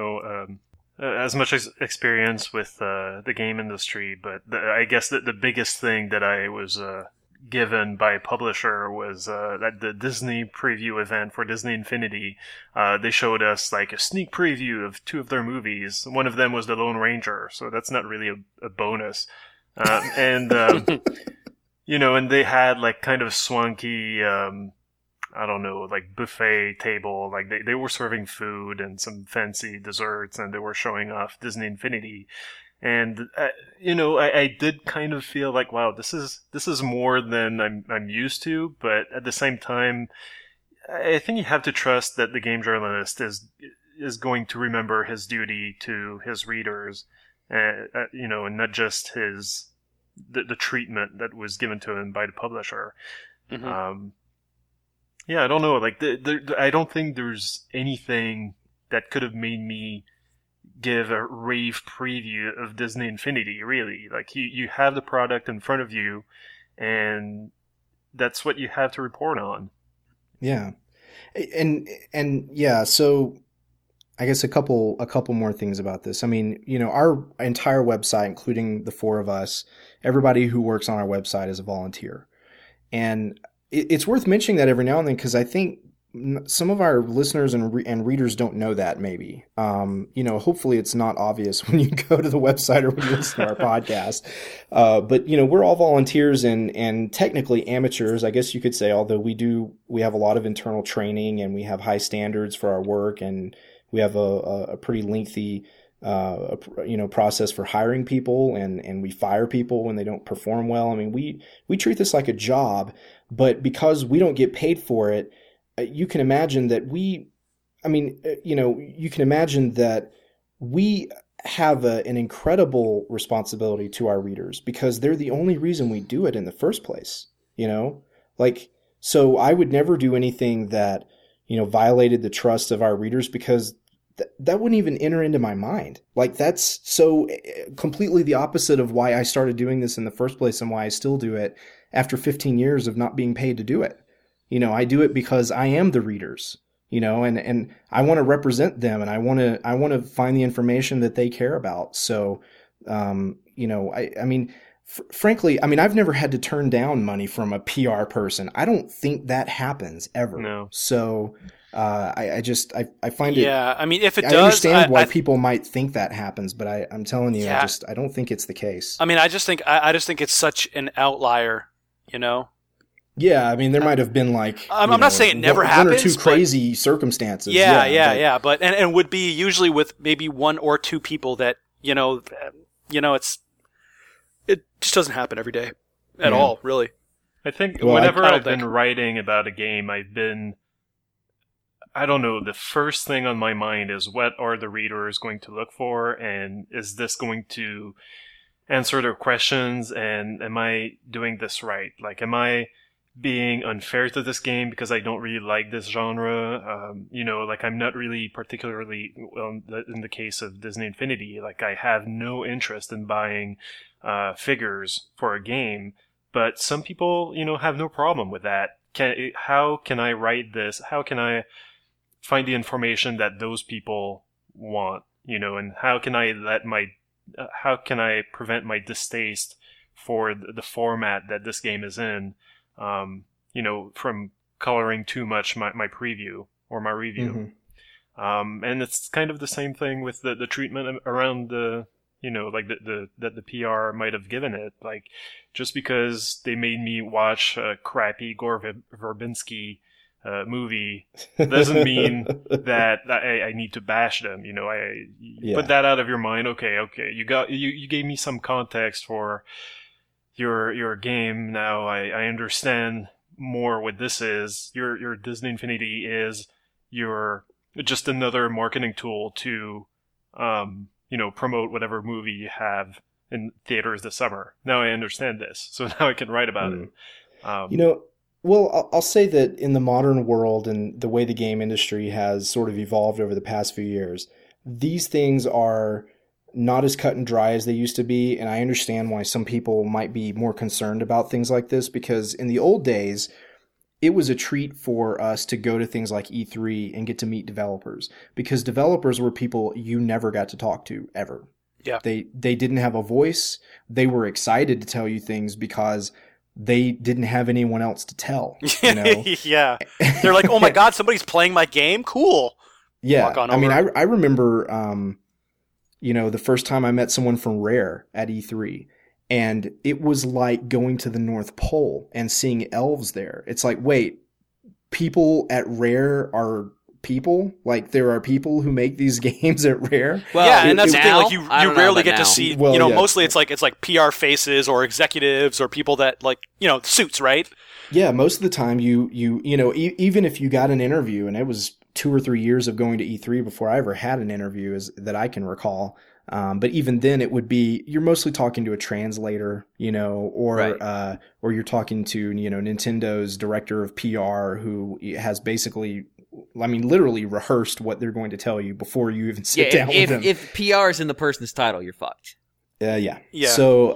as much experience with the game industry, but I guess that the biggest thing that I was given by a publisher was at the Disney preview event for Disney Infinity. They showed us like a sneak preview of 2 of their movies. One of them was The Lone Ranger, so that's not really a bonus. And and they had like kind of swanky I don't know, like buffet table, like they were serving food and some fancy desserts, and they were showing off Disney Infinity. And I did kind of feel like, wow, this is more than I'm used to, but at the same time, I think you have to trust that the game journalist is going to remember his duty to his readers, and not just the treatment that was given to him by the publisher. Mm-hmm. Yeah, I don't know. Like, I don't think there's anything that could have made me give a rave preview of Disney Infinity, really. Like, you have the product in front of you, and that's what you have to report on. Yeah. And yeah, so I guess a couple more things about this. I mean, our entire website, including the 4 of us, everybody who works on our website is a volunteer. And it's worth mentioning that every now and then, because I think some of our listeners and readers don't know that, maybe. Hopefully it's not obvious when you go to the website or when you listen to our podcast. But we're all volunteers and technically amateurs, I guess you could say, although we have a lot of internal training and we have high standards for our work, and we have a pretty lengthy process for hiring people, and we fire people when they don't perform well. I mean, we treat this like a job, but because we don't get paid for it, you can imagine that we have an incredible responsibility to our readers, because they're the only reason we do it in the first place, so I would never do anything that, violated the trust of our readers, because that wouldn't even enter into my mind. Like, that's so completely the opposite of why I started doing this in the first place, and why I still do it after 15 years of not being paid to do it. I do it because I am the readers, and I want to represent them, and I want to find the information that they care about. So, frankly, I've never had to turn down money from a PR person. I don't think that happens ever. No. So, I find it. Yeah, I mean, if it does, I understand why people might think that happens, but I'm telling you, yeah. I don't think it's the case. I mean, I just think it's such an outlier, Yeah, there might have been I'm not saying it never happens. 1 or 2 crazy circumstances. Yeah, but and would be usually with maybe 1 or 2 people that it just doesn't happen every day at all, really. I think whenever I've been writing about a game, I don't know, the first thing on my mind is, what are the readers going to look for, and is this going to answer their questions, and am I doing this right? Like, am I being unfair to this game because I don't really like this genre? I'm not really particularly, well, in the case of Disney Infinity, like, I have no interest in buying figures for a game, but some people, have no problem with that. How can I write this? How can I find the information that those people want, and how can I prevent my distaste for the format that this game is in, from coloring too much my preview or my review. Mm-hmm. And it's kind of the same thing with the treatment around that the PR might have given it. Like, just because they made me watch a crappy Gore Verbinski movie doesn't mean that I need to bash them. Put that out of your mind. Okay. You gave me some context for your game. Now I understand more what this is. Your Disney Infinity is your just another marketing tool to promote whatever movie you have in theaters this summer. Now I understand this, so now I can write about it. Well, I'll say that in the modern world and the way the game industry has sort of evolved over the past few years, these things are not as cut and dry as they used to be. And I understand why some people might be more concerned about things like this, because in the old days, it was a treat for us to go to things like E3 and get to meet developers, because developers were people you never got to talk to ever. Yeah. They didn't have a voice. They were excited to tell you things because they didn't have anyone else to tell. Yeah. They're like, oh my God, somebody's playing my game? Cool. Yeah. I mean, I remember, the first time I met someone from Rare at E3, and it was like going to the North Pole and seeing elves there. It's like, wait, people at Rare are people? Like, there are people who make these games at Rare? Well, yeah, and that's the thing. Like, you rarely get to see, mostly it's like PR faces or executives or people that, like, suits, right? Yeah, most of the time even if you got an interview, and it was 2 or 3 years of going to E3 before I ever had an interview that I can recall. But even then it would be, you're mostly talking to a translator, or right. Or you're talking to, Nintendo's director of PR, who has basically, literally rehearsed what they're going to tell you before you even sit down with them. If PR is in the person's title, you're fucked. Yeah. So,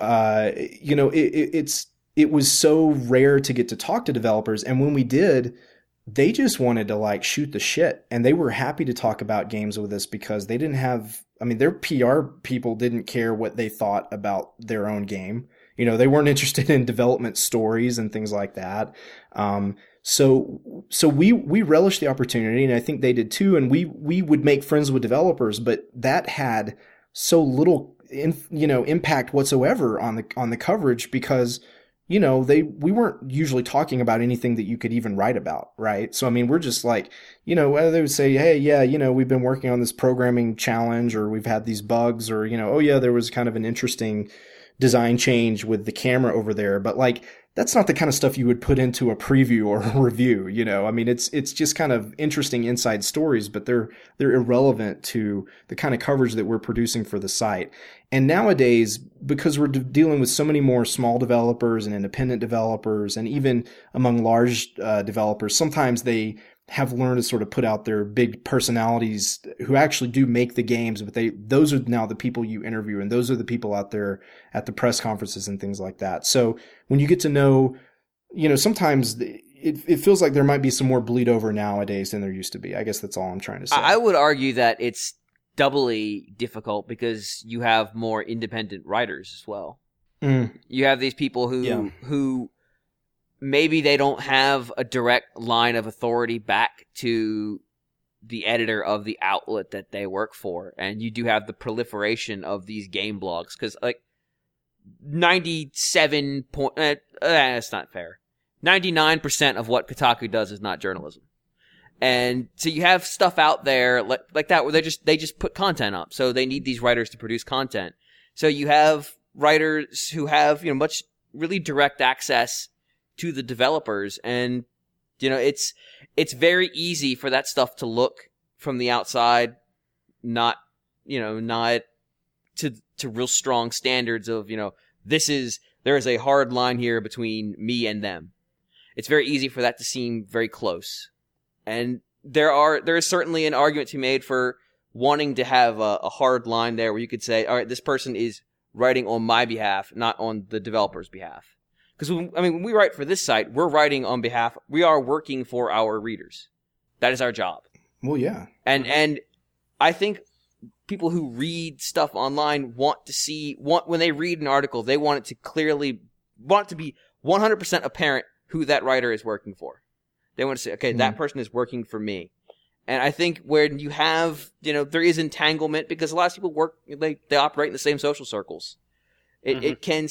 it was so rare to get to talk to developers. And when we did, they just wanted to shoot the shit, and they were happy to talk about games with us because they didn't have, their PR people didn't care what they thought about their own game. They weren't interested in development stories and things like that. So we relished the opportunity, and I think they did too. And we would make friends with developers, but that had so little, impact whatsoever on the coverage, because we weren't usually talking about anything that you could even write about, right? So, we're just like, they would say, hey, yeah, we've been working on this programming challenge, or we've had these bugs, or, oh yeah, there was kind of an interesting design change with the camera over there. But that's not the kind of stuff you would put into a preview or a review, it's just kind of interesting inside stories, but they're irrelevant to the kind of coverage that we're producing for the site. And nowadays, because we're dealing with so many more small developers and independent developers, and even among large developers, sometimes they have learned to sort of put out their big personalities who actually do make the games, but those are now the people you interview, and those are the people out there at the press conferences and things like that. So when you get to know, sometimes it feels like there might be some more bleed over nowadays than there used to be. I guess that's all I'm trying to say. I would argue that it's doubly difficult because you have more independent writers as well. You have these people who maybe they don't have a direct line of authority back to the editor of the outlet that they work for. And you do have the proliferation of these game blogs, because 97 that's not fair. 99% of what Kotaku does is not journalism. And so you have stuff out there like that where they just put content up. So they need these writers to produce content. So you have writers who have, much really direct access to the developers, and it's very easy for that stuff to look from the outside not to real strong standards of there is a hard line here between me and them. It's very easy for that to seem very close, and there is certainly an argument to be made for wanting to have a hard line there where you could say, all right, this person is writing on my behalf, not on the developer's behalf. Because, when we write for this site, we're writing on behalf, we are working for our readers. That is our job. Well, yeah. And I think people who read stuff online want when they read an article, they want it to be 100% apparent who that writer is working for. They want to say, okay, that person is working for me. And I think when you have, there is entanglement, because a lot of people work, they operate in the same social circles. It can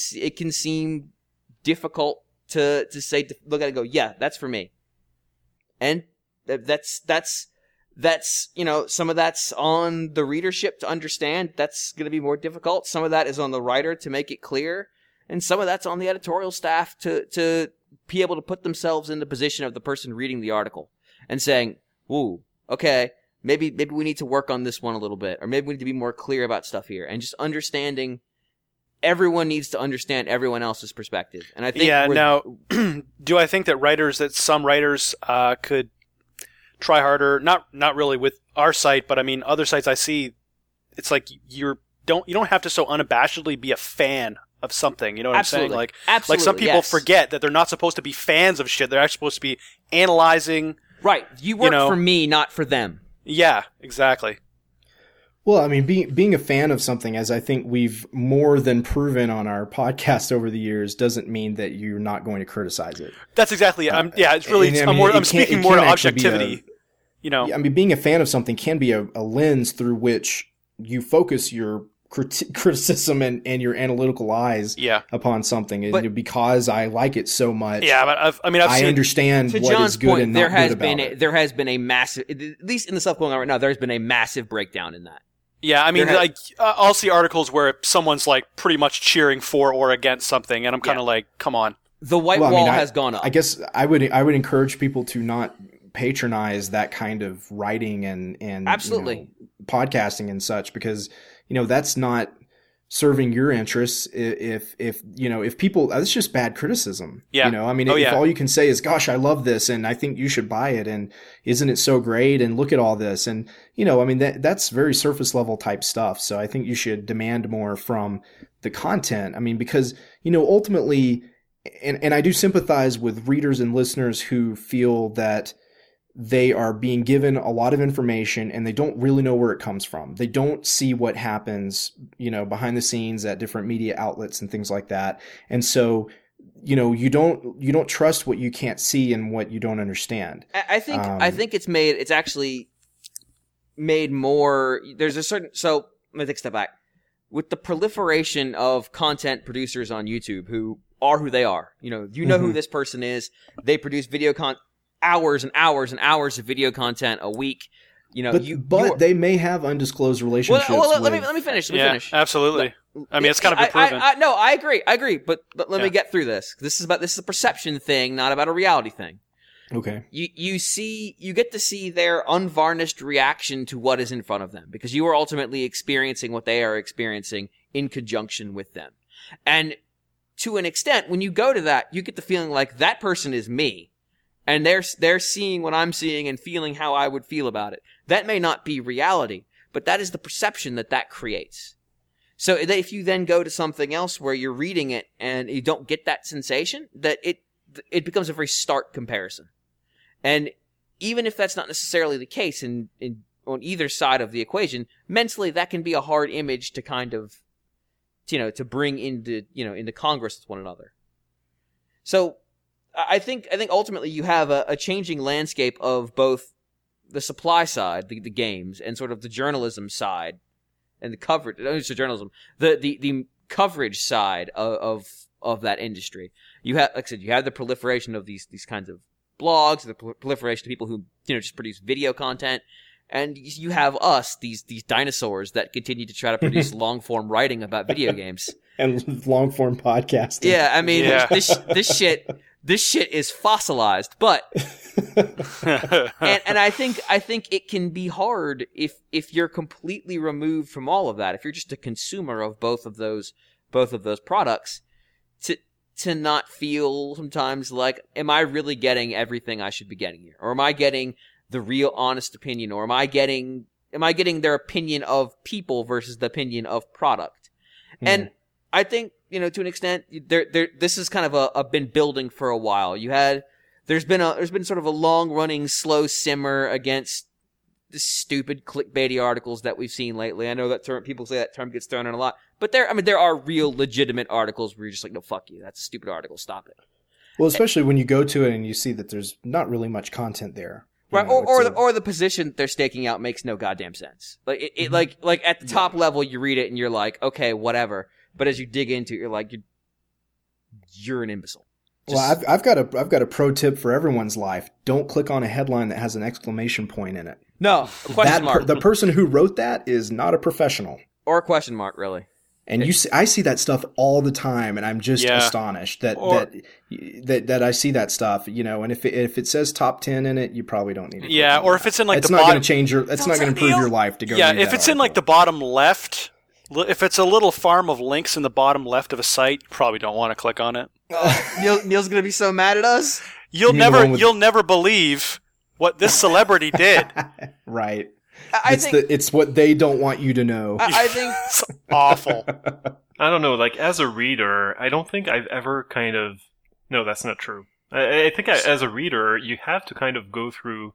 seem difficult to say, to look at it and go, yeah, that's for me. And That's some of that's on the readership to understand. That's going to be more difficult. Some of that is on the writer to make it clear, and some of that's on the editorial staff to be able to put themselves in the position of the person reading the article and saying, "Ooh, okay, maybe we need to work on this one a little bit, or maybe we need to be more clear about stuff here," and just understanding. Everyone needs to understand everyone else's perspective, and I think. Yeah. Now, do I think that some writers could try harder? Not really with our site, but I mean other sites I see. It's like you don't have to so unabashedly be a fan of something. You know what Absolutely. I'm saying? Like some people forget that they're not supposed to be fans of shit. They're actually supposed to be analyzing. Right. You work for me, not for them. Yeah. Exactly. Well, I mean, being a fan of something, as I think we've more than proven on our podcast over the years, doesn't mean that you're not going to criticize it. That's exactly it. It's really. I'm speaking more to objectivity. I mean, being a fan of something can be a lens through which you focus your criticism and your analytical eyes upon something. And because I like it so much, but I understand what John's is good point, and not good about it. There has been a massive, at least in the stuff going on right now, there's been a massive breakdown in that. Yeah, I mean, I'll see articles where someone's like pretty much cheering for or against something, and I'm kind of like, come on. The white wall has gone up. I guess I would encourage people to not patronize that kind of writing and absolutely podcasting and such, because that's not serving your interests. If people, that's just bad criticism. Yeah. If all you can say is, gosh, I love this and I think you should buy it and isn't it so great and look at all this, and that's very surface level type stuff. So I think you should demand more from the content. I mean, because ultimately, and I do sympathize with readers and listeners who feel that they are being given a lot of information and they don't really know where it comes from. They don't see what happens, behind the scenes at different media outlets and things like that. And so, you don't trust what you can't see and what you don't understand. I think it's actually made more, so let me take a step back. With the proliferation of content producers on YouTube who are who they are, who this person is, they produce video hours and hours and hours of video content a week. But they may have undisclosed relationships. Well, let me finish. Absolutely. I mean, it's kind of been proven. No, I agree. But let me get through this. This is a perception thing, not about a reality thing. Okay. You get to see their unvarnished reaction to what is in front of them, because you are ultimately experiencing what they are experiencing in conjunction with them. And to an extent, when you go to that, you get the feeling like that person is me. And they're seeing what I'm seeing and feeling how I would feel about it. That may not be reality, but that is the perception that creates. So if you then go to something else where you're reading it and you don't get that sensation, that it becomes a very stark comparison. And even if that's not necessarily the case on either side of the equation, mentally that can be a hard image to kind of, to bring into Congress with one another. So I think ultimately you have a changing landscape of both the supply side, the games, and sort of the journalism side, and the coverage. Not just the journalism, the coverage side of that industry. You have, like I said, you have the proliferation of these kinds of blogs, the proliferation of people who just produce video content, and you have us, these dinosaurs that continue to try to produce long form writing about video games and long form podcasting. Yeah, I mean this shit is fossilized, but and I think it can be hard if you're completely removed from all of that. If you're just a consumer of both of those products, to not feel sometimes like, am I really getting everything I should be getting here, or am I getting the real honest opinion, or am I getting their opinion of people versus the opinion of product? And I think, to an extent, this is kind of been building for a while. There's been sort of a long running slow simmer against the stupid clickbaity articles that we've seen lately. I know that people say that term gets thrown in a lot, but there are real legitimate articles where you're just like, no, fuck you. That's a stupid article. Stop it. Well, especially when you go to it and you see that there's not really much content there. Right, or the position they're staking out makes no goddamn sense. Like like at the top level, you read it and you're like, okay, whatever. But as you dig into it, you're like, you're an imbecile. Well, I've got a pro tip for everyone's life. Don't click on a headline that has an exclamation point in it. No, a question mark. The person who wrote that is not a professional. Or a question mark, really. And I see that stuff all the time, and I'm just astonished that I see that stuff. And if it says top 10 in it, you probably don't need it. Yeah, or if it's in like it's not going to change your. It's not going to improve your life to go. Yeah, read if that it's in like the article. bottom left, if it's a little farm of links in the bottom left of a site, you probably don't want to click on it. Neil's going to be so mad at us. You'll never believe what this celebrity did. Right. I think it's what they don't want you to know. I think it's awful. I don't know, like, as a reader, I don't think I've ever kind of... No, that's not true. I think as a reader, you have to kind of go through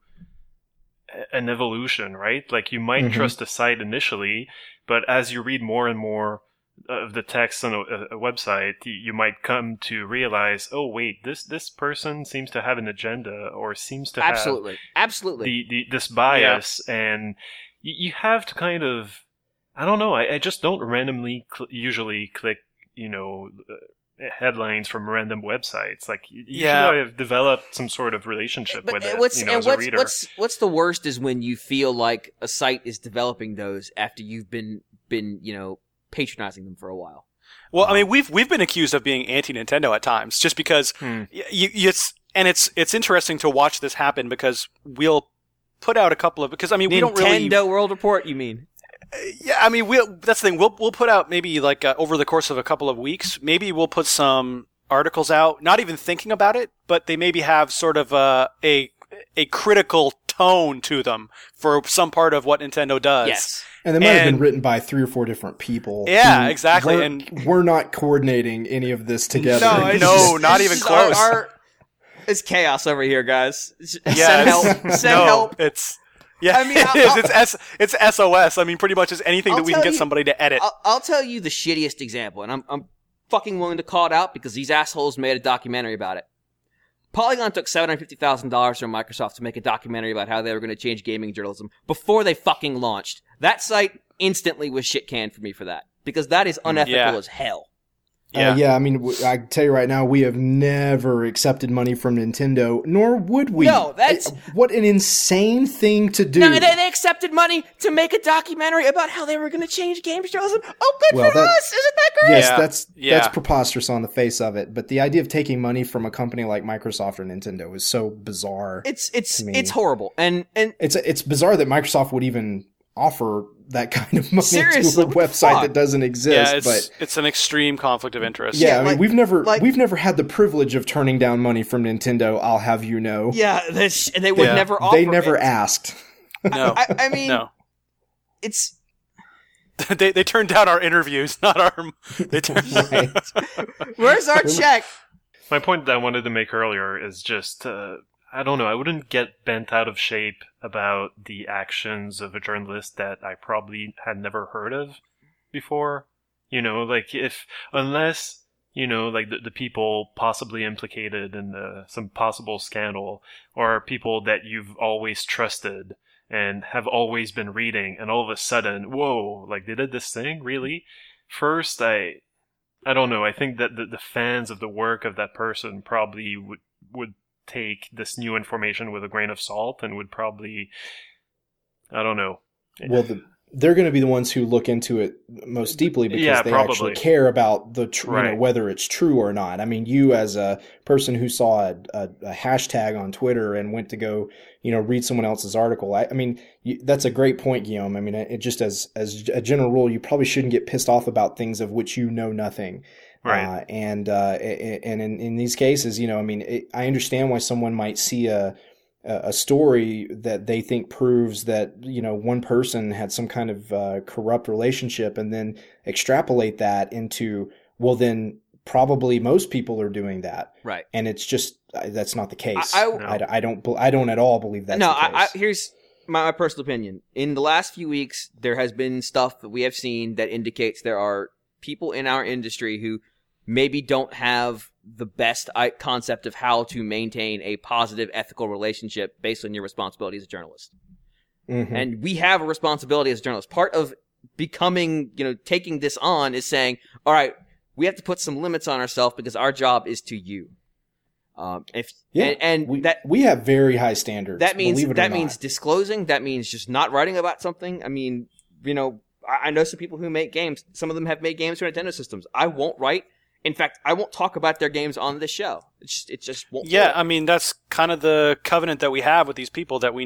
an evolution, right? Like, you might trust a site initially, but as you read more and more of the text on a website, you might come to realize, oh, wait, this person seems to have an agenda, or seems to have... Absolutely. This bias, and you have to kind of... I don't know. I just don't randomly usually click, headlines from random websites. Like, you should have developed some sort of relationship with it. As a reader. What's the worst is when you feel like a site is developing those after you've been patronizing them for a while. Well, I mean, we've been accused of being anti-Nintendo at times, just because it's interesting to watch this happen, because we'll put out a couple of we don't really Nintendo World Report. You mean? Yeah, I mean, that's the thing. We'll put out maybe like over the course of a couple of weeks. Maybe we'll put some articles out, not even thinking about it, but they maybe have sort of a critical tone to them for some part of what Nintendo does. Yes, and they might have been witten by 3 or 4 different people. Yeah, exactly. And we're not coordinating any of this together. No, not even close. It's chaos over here, guys. Yeah, send help. Yeah, I mean, it's SOS. I mean, pretty much is anything that we can get somebody to edit. I'll tell you the shittiest example, and I'm fucking willing to call it out because these assholes made a documentary about it. Polygon took $750,000 from Microsoft to make a documentary about how they were going to change gaming journalism before they fucking launched. That site instantly was shit canned for me for that, because that is unethical as hell. I mean, I can tell you right now, we have never accepted money from Nintendo, nor would we. No, that's... What an insane thing to do. No, they accepted money to make a documentary about how they were going to change games journalism. Oh, good for us! Isn't that great? Yes, that's preposterous on the face of it, but the idea of taking money from a company like Microsoft or Nintendo is so bizarre. It's horrible, and it's bizarre that Microsoft would even offer that kind of money seriously, to a website that doesn't exist. Yeah, it's an extreme conflict of interest. Yeah, I mean, we've never had the privilege of turning down money from Nintendo, I'll have you know. Yeah, they would never offer. They never asked. No, I mean, no. It's they turned down our interviews, not our. They turned. Where's our check? My point that I wanted to make earlier is just. I don't know, I wouldn't get bent out of shape about the actions of a journalist that I probably had never heard of before. Like, unless, like the people possibly implicated in some possible scandal, or people that you've always trusted and have always been reading, and all of a sudden, whoa, like, they did this thing? Really? First, I don't know, I think that the fans of the work of that person probably would take this new information with a grain of salt, and would probably, I don't know. Well, they're going to be the ones who look into it most deeply, because they actually care about the whether it's true or not. I mean, you as a person who saw a hashtag on Twitter and went to go, read someone else's article. I mean, that's a great point, Guillaume. I mean, it just as a general rule, you probably shouldn't get pissed off about things of which you know nothing. Right. And in these cases, I mean, I understand why someone might see a story that they think proves that, one person had some kind of corrupt relationship, and then extrapolate that into, well, then probably most people are doing that. Right. And it's just, that's not the case. No. I don't at all believe that's the case. Here's my personal opinion. In the last few weeks, there has been stuff that we have seen that indicates there are people in our industry who maybe don't have the best concept of how to maintain a positive ethical relationship based on your responsibility as a journalist. Mm-hmm. And we have a responsibility as a journalist. Part of becoming, taking this on is saying, all right, we have to put some limits on ourselves because our job is to you. We have very high standards. That means disclosing. That means just not writing about something. I mean, I know some people who make games. Some of them have made games for Nintendo systems. I won't write. In fact, I won't talk about their games on this show. It just won't. Yeah, I mean, that's kind of the covenant that we have with these people that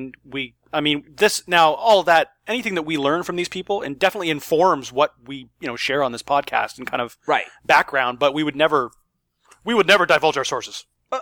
all of that, anything that we learn from these people and definitely informs what we, share on this podcast and kind of background, but we would never divulge our sources.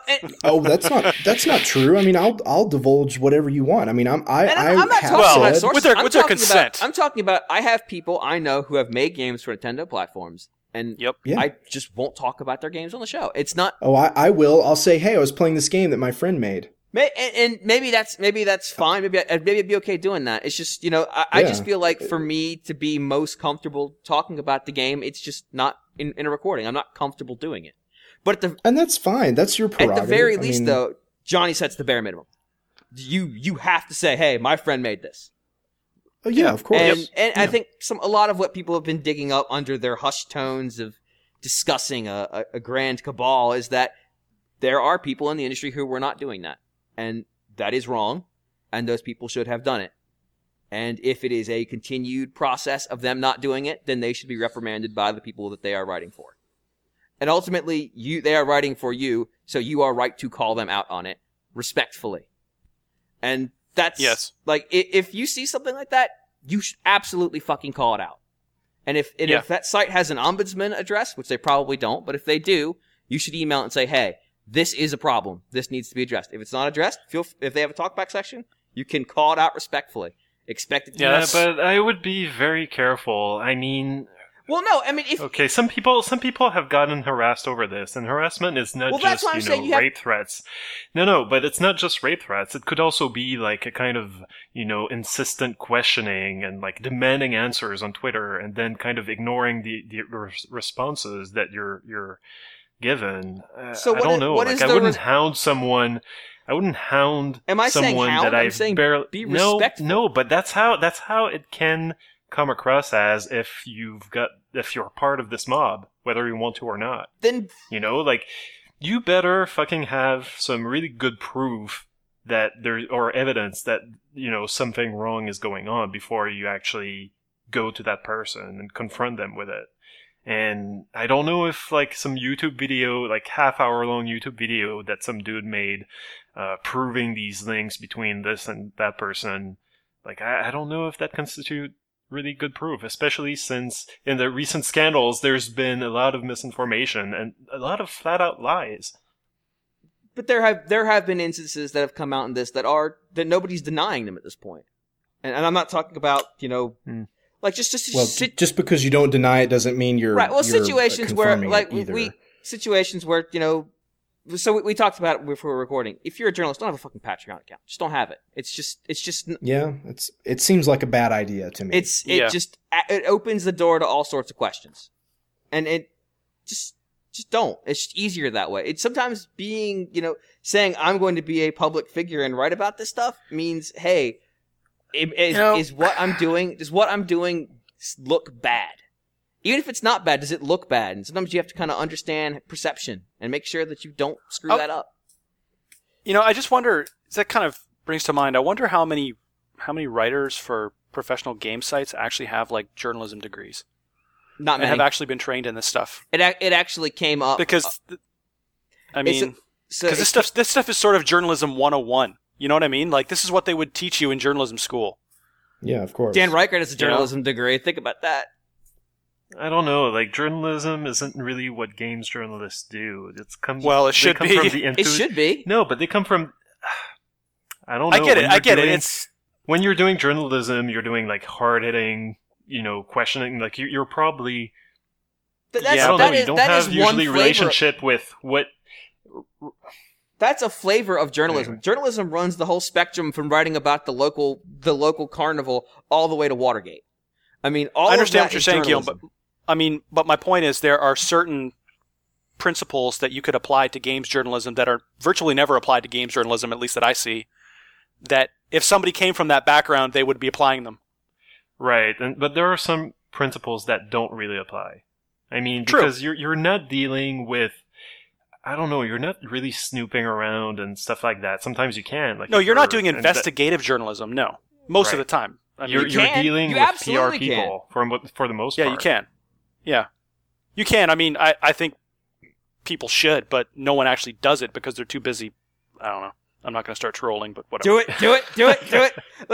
That's not true. I mean, I'll divulge whatever you want. I mean, I'm not talking about sources. With their consent. I'm talking about I have people I know who have made games for Nintendo platforms. And I just won't talk about their games on the show. It's not. Oh, I will. I'll say, hey, I was playing this game that my friend made. And maybe that's fine. Maybe I'd be okay doing that. It's just I just feel like for me to be most comfortable talking about the game, it's just not in a recording. I'm not comfortable doing it. But and that's fine. That's your prerogative. At the very least, though, Johnny sets the bare minimum. You have to say, hey, my friend made this. Oh, yeah, of course. And I think a lot of what people have been digging up under their hushed tones of discussing a grand cabal is that there are people in the industry who were not doing that. And that is wrong, and those people should have done it. And if it is a continued process of them not doing it, then they should be reprimanded by the people that they are writing for. And ultimately, they are writing for you, so you are right to call them out on it respectfully. And that's like, if you see something like that, you should absolutely fucking call it out. And if that site has an ombudsman address, which they probably don't, but if they do, you should email it and say, hey, this is a problem. This needs to be addressed. If it's not addressed, if they have a talkback section, you can call it out respectfully. Expect it to be but I would be very careful. I mean... Well, no, I mean, Okay, some people have gotten harassed over this, and harassment is not just, rape threats. No, but it's not just rape threats. It could also be like a kind of, insistent questioning and like demanding answers on Twitter and then kind of ignoring the responses that you're given. So I don't know. Like, I wouldn't hound someone. I wouldn't hound someone that I barely... Be respectful. No, but that's how it can come across as if you're part of this mob, whether you want to or not. Then you better fucking have some really good proof that or evidence that something wrong is going on before you actually go to that person and confront them with it. And I don't know if some YouTube video, half-hour long YouTube video that some dude made, proving these links between this and that person, I don't know if that constitute really good proof, especially since in the recent scandals there's been a lot of misinformation and a lot of flat-out lies. But there have been instances that have come out in this that nobody's denying them at this point. And I'm not talking about, just because you don't deny it doesn't mean you're right. Well, you're situations where situations where so we talked about it before we were recording. If you're a journalist, don't have a fucking Patreon account. Just don't have it. It's just it seems like a bad idea to me. It opens the door to all sorts of questions, and it just don't. It's just easier that way. It's sometimes being saying I'm going to be a public figure and write about this stuff means, hey, does what I'm doing look bad? Even if it's not bad, does it look bad? And sometimes you have to kind of understand perception and make sure that you don't screw that up. I just wonder, that kind of brings to mind, I wonder how many writers for professional game sites actually have journalism degrees. Not many. And have actually been trained in this stuff. It actually came up. Because, this stuff is sort of journalism 101. You know what I mean? This is what they would teach you in journalism school. Yeah, of course. Dan Reichert has a journalism degree. Think about that. I don't know. Journalism isn't really what games journalists do. It should be. It should be. No, but they come from. I don't know. I get it. When you're doing journalism, you're doing hard hitting, questioning. You're probably. You don't have usually relationship with what. That's a flavor of journalism. Anyway. Journalism runs the whole spectrum from writing about the local carnival all the way to Watergate. I mean, I understand what you're saying, Guillaume, but my point is there are certain principles that you could apply to games journalism that are virtually never applied to games journalism, at least that I see, that if somebody came from that background, they would be applying them. Right, but there are some principles that don't really apply. I mean, True. Because you're not dealing with... I don't know, you're not really snooping around and stuff like that. Sometimes you can. Like no, you're not doing investigative journalism. No, most of the time. I mean, you're dealing with PR people for the most part. Yeah, you can. Yeah, you can. I mean, I think people should, but no one actually does it because they're too busy. I don't know. I'm not going to start trolling, but whatever. Do it.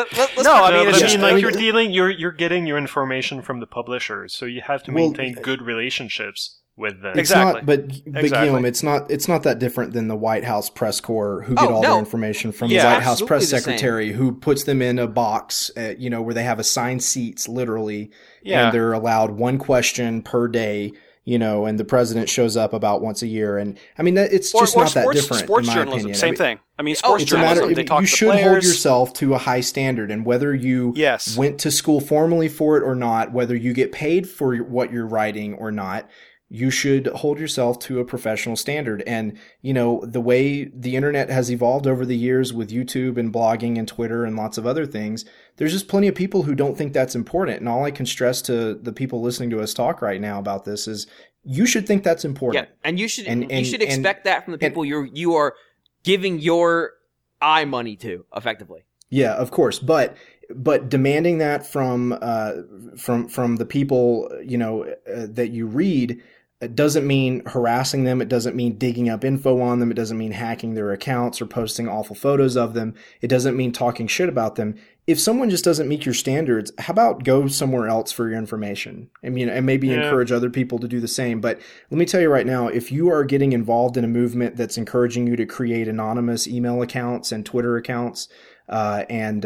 You're getting your information from the publishers, so you have to maintain good relationships with them. Exactly. But Guillaume, it's not that different than the White House press corps who get all their information from the White House press secretary who puts them in a box, where they have assigned seats literally, and they're allowed one question per day. And the president shows up about once a year, and I mean it's just not that different. Sports in my journalism, opinion. same thing. I mean, sports journalism. They talk you to should players. hold yourself to a high standard, and whether you went to school formally for it or not, whether you get paid for what you're writing or not, you should hold yourself to a professional standard. And, the way the internet has evolved over the years with YouTube and blogging and Twitter and lots of other things, there's just plenty of people who don't think that's important. And all I can stress to the people listening to us talk right now about this is you should think that's important. Yeah, and you should expect that from the people you are giving your eye money to, effectively. Yeah, of course. But demanding that from the people, that you read, it doesn't mean harassing them. It doesn't mean digging up info on them. It doesn't mean hacking their accounts or posting awful photos of them. It doesn't mean talking shit about them. If someone just doesn't meet your standards, how about go somewhere else for your information? I mean, and maybe encourage other people to do the same. But let me tell you right now, if you are getting involved in a movement that's encouraging you to create anonymous email accounts and Twitter accounts, that's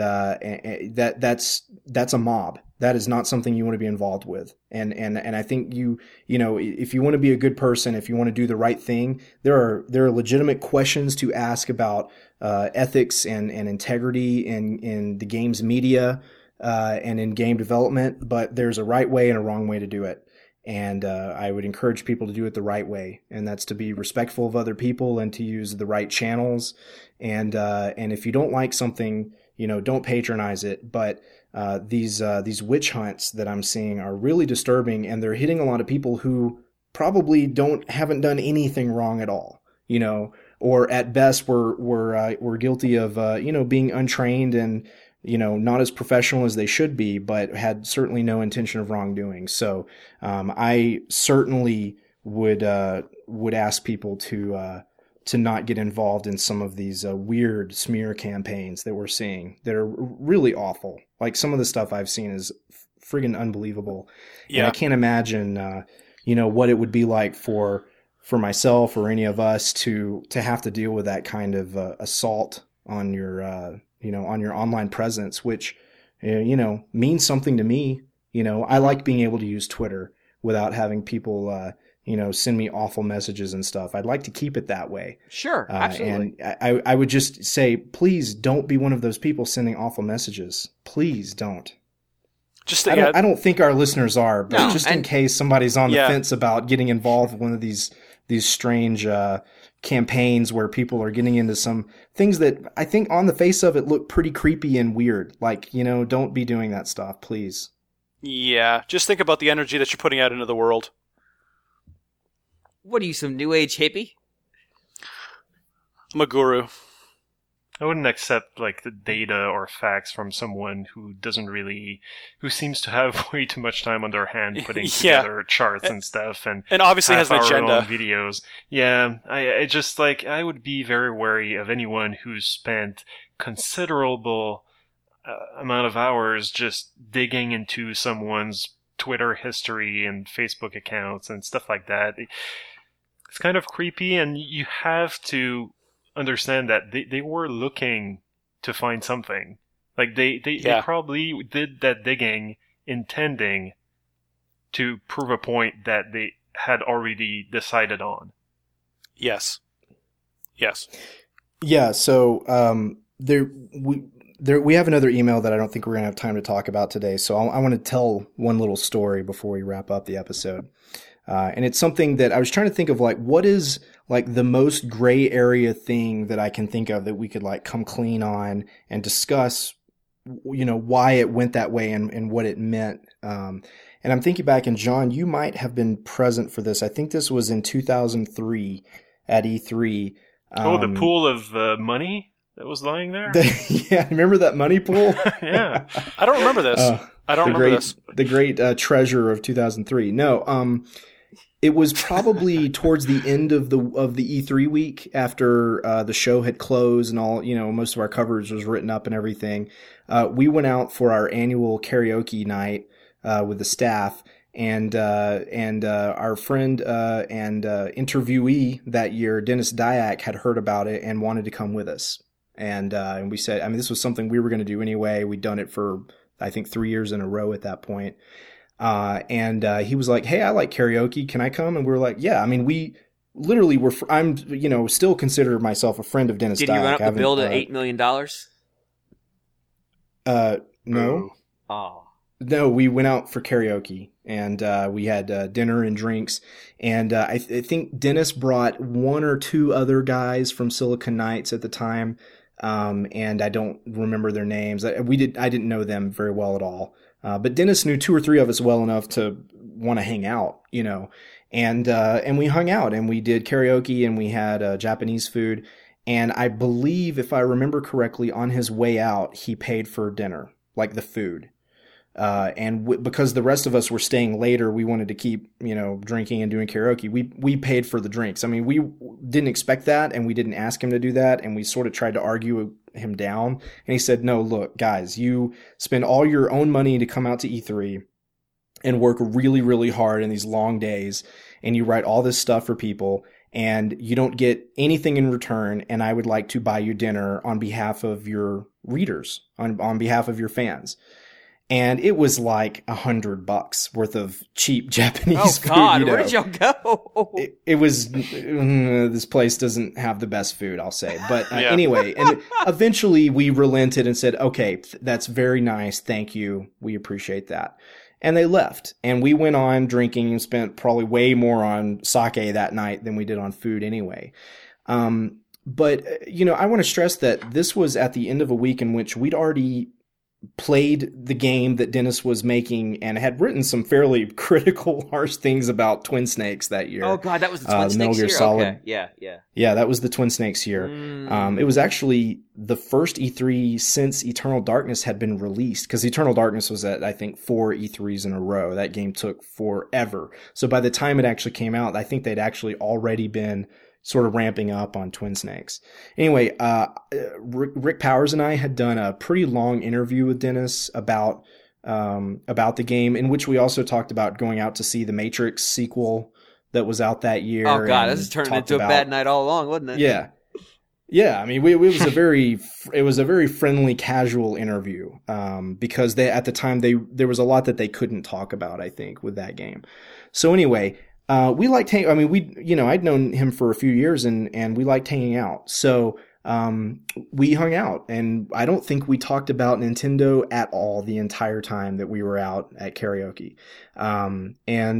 a mob. That is not something you want to be involved with. And I think if you want to be a good person, if you want to do the right thing, there are legitimate questions to ask about ethics and integrity in the game's media and in game development. But there's a right way and a wrong way to do it. And I would encourage people to do it the right way, and that's to be respectful of other people and to use the right channels. And if you don't like something, don't patronize it. But these witch hunts that I'm seeing are really disturbing, and they're hitting a lot of people who probably haven't done anything wrong at all, or at best were guilty of being untrained and not as professional as they should be, but had certainly no intention of wrongdoing. So I certainly would ask people to not get involved in some of these weird smear campaigns that we're seeing that are really awful. Like some of the stuff I've seen is friggin' unbelievable. Yeah. And I can't imagine, what it would be like for myself or any of us to have to deal with that kind of assault on your, on your online presence, which, means something to me. I like being able to use Twitter without having people, send me awful messages and stuff. I'd like to keep it that way. Sure, absolutely. And I would just say, please don't be one of those people sending awful messages. Please don't. I don't think our listeners are, but in case somebody's on the fence about getting involved with one of these strange campaigns where people are getting into some things that I think on the face of it look pretty creepy and weird. Like, don't be doing that stuff, please. Yeah, just think about the energy that you're putting out into the world. What are you, some new age hippie? I'm a guru. I wouldn't accept the data or facts from someone who seems to have way too much time on their hand putting together charts and stuff, and obviously has an agenda. Own videos. Yeah, I would be very wary of anyone who's spent considerable amount of hours just digging into someone's Twitter history and Facebook accounts and stuff like that. It's kind of creepy, and you have to understand that they were looking to find something. They probably did that digging intending to prove a point that they had already decided on. Yes. Yeah, so we have another email that I don't think we're going to have time to talk about today, so I want to tell one little story before we wrap up the episode. And it's something that I was trying to think of, what is the most gray area thing that I can think of that we could come clean on and discuss, why it went that way and what it meant. And I'm thinking back, and John, you might have been present for this. I think this was in 2003. at E3. The pool of money that was lying there? Yeah, remember that money pool? Yeah. I don't remember this. I don't remember this. The great treasure of 2003. No, it was probably towards the end of the E3 week after the show had closed and all, most of our coverage was written up and everything. We went out for our annual karaoke night with the staff, and our friend and interviewee that year, Dennis Dyack, had heard about it and wanted to come with us. And we said, this was something we were going to do anyway. We'd done it for, I think, 3 years in a row at that point. And he was like, "Hey, I like karaoke. Can I come?" And we were like, "Yeah." We literally were. I'm, still consider myself a friend of Dennis Dyack. Did you run up the bill to $8 million? No. Oh. No, we went out for karaoke, and we had dinner and drinks. And I think Dennis brought one or two other guys from Silicon Knights at the time. And I don't remember their names. I didn't know them very well at all. But Dennis knew two or three of us well enough to want to hang out, and we hung out and we did karaoke and we had Japanese food. And I believe, if I remember correctly, on his way out, he paid for dinner, like the food. Because the rest of us were staying later, we wanted to keep, drinking and doing karaoke. We paid for the drinks. We didn't expect that, and we didn't ask him to do that, and we sort of tried to argue him down. And he said, "No, look, guys, you spend all your own money to come out to E3 and work really, really hard in these long days, and you write all this stuff for people, and you don't get anything in return, and I would like to buy you dinner on behalf of your readers, on behalf of your fans." And it was like $100 worth of cheap Japanese food. Oh God, where did y'all go? It was, this place doesn't have the best food, I'll say. But anyway, and eventually we relented and said, "Okay, that's very nice. Thank you. We appreciate that." And they left. And we went on drinking and spent probably way more on sake that night than we did on food anyway. But, I want to stress that this was at the end of a week in which we'd already played the game that Dennis was making and had written some fairly critical, harsh things about Twin Snakes that year. Oh God, that was the Twin Snakes year? Solid. Okay. Yeah. Yeah, that was the Twin Snakes year. It was actually the first E3 since Eternal Darkness had been released, because Eternal Darkness was at, I think, 4 E3s in a row. That game took forever. So by the time it actually came out, I think they'd actually already been sort of ramping up on Twin Snakes. Anyway, Rick Powers and I had done a pretty long interview with Dennis about the game, in which we also talked about going out to see the Matrix sequel that was out that year. Oh God, this is turning into a bad night all along, wasn't it? Yeah. Yeah, it was a very friendly, casual interview, because at the time there was a lot that they couldn't talk about, I think, with that game. So anyway, we liked I'd known him for a few years and we liked hanging out. So, we hung out, and I don't think we talked about Nintendo at all the entire time that we were out at karaoke. And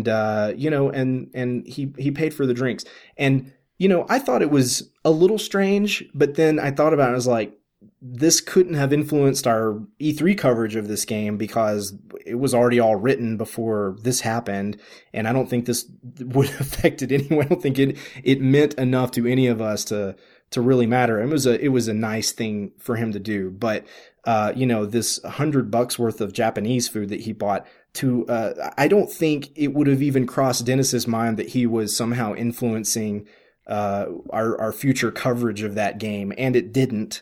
he paid for the drinks. And, I thought it was a little strange, but then I thought about it, I was like, this couldn't have influenced our E3 coverage of this game because it was already all written before this happened. And I don't think this would have affected anyone. I don't think it meant enough to any of us to really matter. It was a nice thing for him to do. But, this $100 worth of Japanese food that he bought I don't think it would have even crossed Dennis's mind that he was somehow influencing, our future coverage of that game. And it didn't.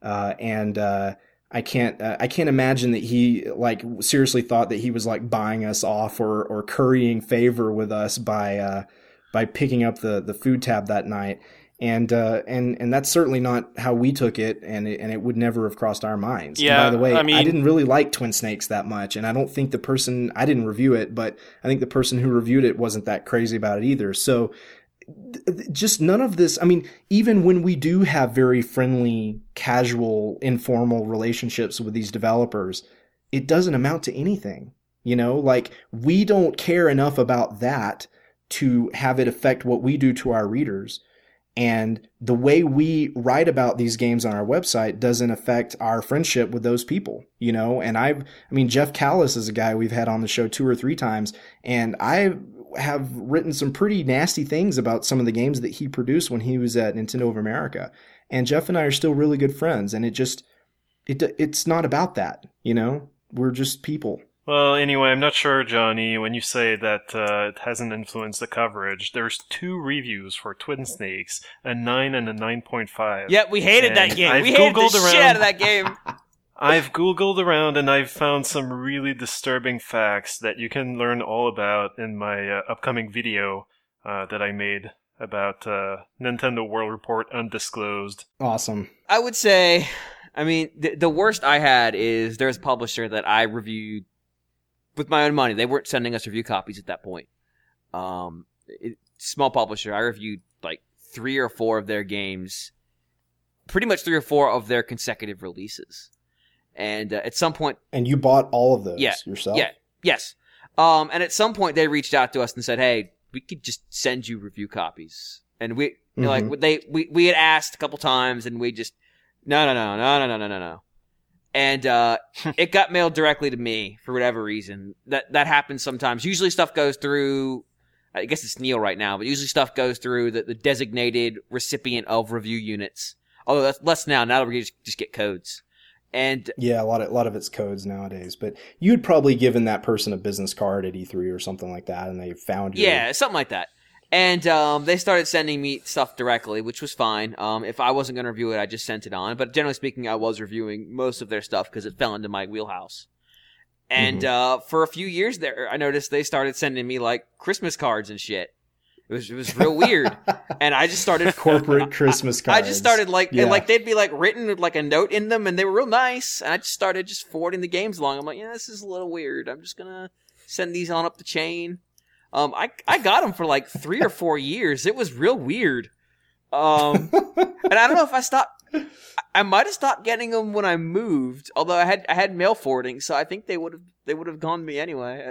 I can't imagine that he seriously thought that he was buying us off or currying favor with us by picking up the food tab that night. And that's certainly not how we took it, and it would never have crossed our minds. Yeah. And by the way, I didn't really like Twin Snakes that much, and I don't think I didn't review it, but I think the person who reviewed it wasn't that crazy about it either. So, just none of this. Even when we do have very friendly, casual, informal relationships with these developers, it doesn't amount to anything. We don't care enough about that to have it affect what we do to our readers. And the way we write about these games on our website doesn't affect our friendship with those people, And Jeff Callis is a guy we've had on the show 2 or 3 times, and I have written some pretty nasty things about some of the games that he produced when he was at Nintendo of America. And Jeff and I are still really good friends, and it's not about that, you know? We're just people. Well, anyway, I'm not sure, Johnny, when you say that it hasn't influenced the coverage, there's 2 reviews for Twin Snakes, a 9 and a 9.5. Yeah, we hated that game. We hated the shit out of that game. I've Googled around and I've found some really disturbing facts that you can learn all about in my upcoming video that I made about Nintendo World Report Undisclosed. Awesome. I would say, I mean, the worst I had is there's a publisher that I reviewed with my own money. They weren't sending us review copies at that point. Small publisher. I reviewed like 3 or 4 of their games, pretty much 3 or 4 of their consecutive releases. And at some point... And you bought all of those yourself? Yeah, yes. And at some point they reached out to us and said, hey, we could just send you review copies. And we had asked a couple times and we just, no. And it got mailed directly to me for whatever reason. That happens sometimes. Usually stuff goes through, I guess it's Neil right now, but usually stuff goes through the designated recipient of review units. Although that's less now. Now we just get codes. And yeah, a lot of it's codes nowadays. But you'd probably given that person a business card at E3 or something like that, and they found you. Yeah, something like that. And they started sending me stuff directly, which was fine. If I wasn't going to review it, I just sent it on. But generally speaking, I was reviewing most of their stuff because it fell into my wheelhouse. And for a few years there, I noticed they started sending me like Christmas cards and shit. It was real weird. And I just started corporate Christmas cards. I just started and they'd be like written with like a note in them, and they were real nice. And I just started forwarding the games along. I'm like, yeah, this is a little weird. I'm just gonna send these on up the chain. I got them for like 3 or 4 years. It was real weird. And I don't know if I might have stopped getting them when I moved. Although I had mail forwarding, so I think they would have gone to me anyway.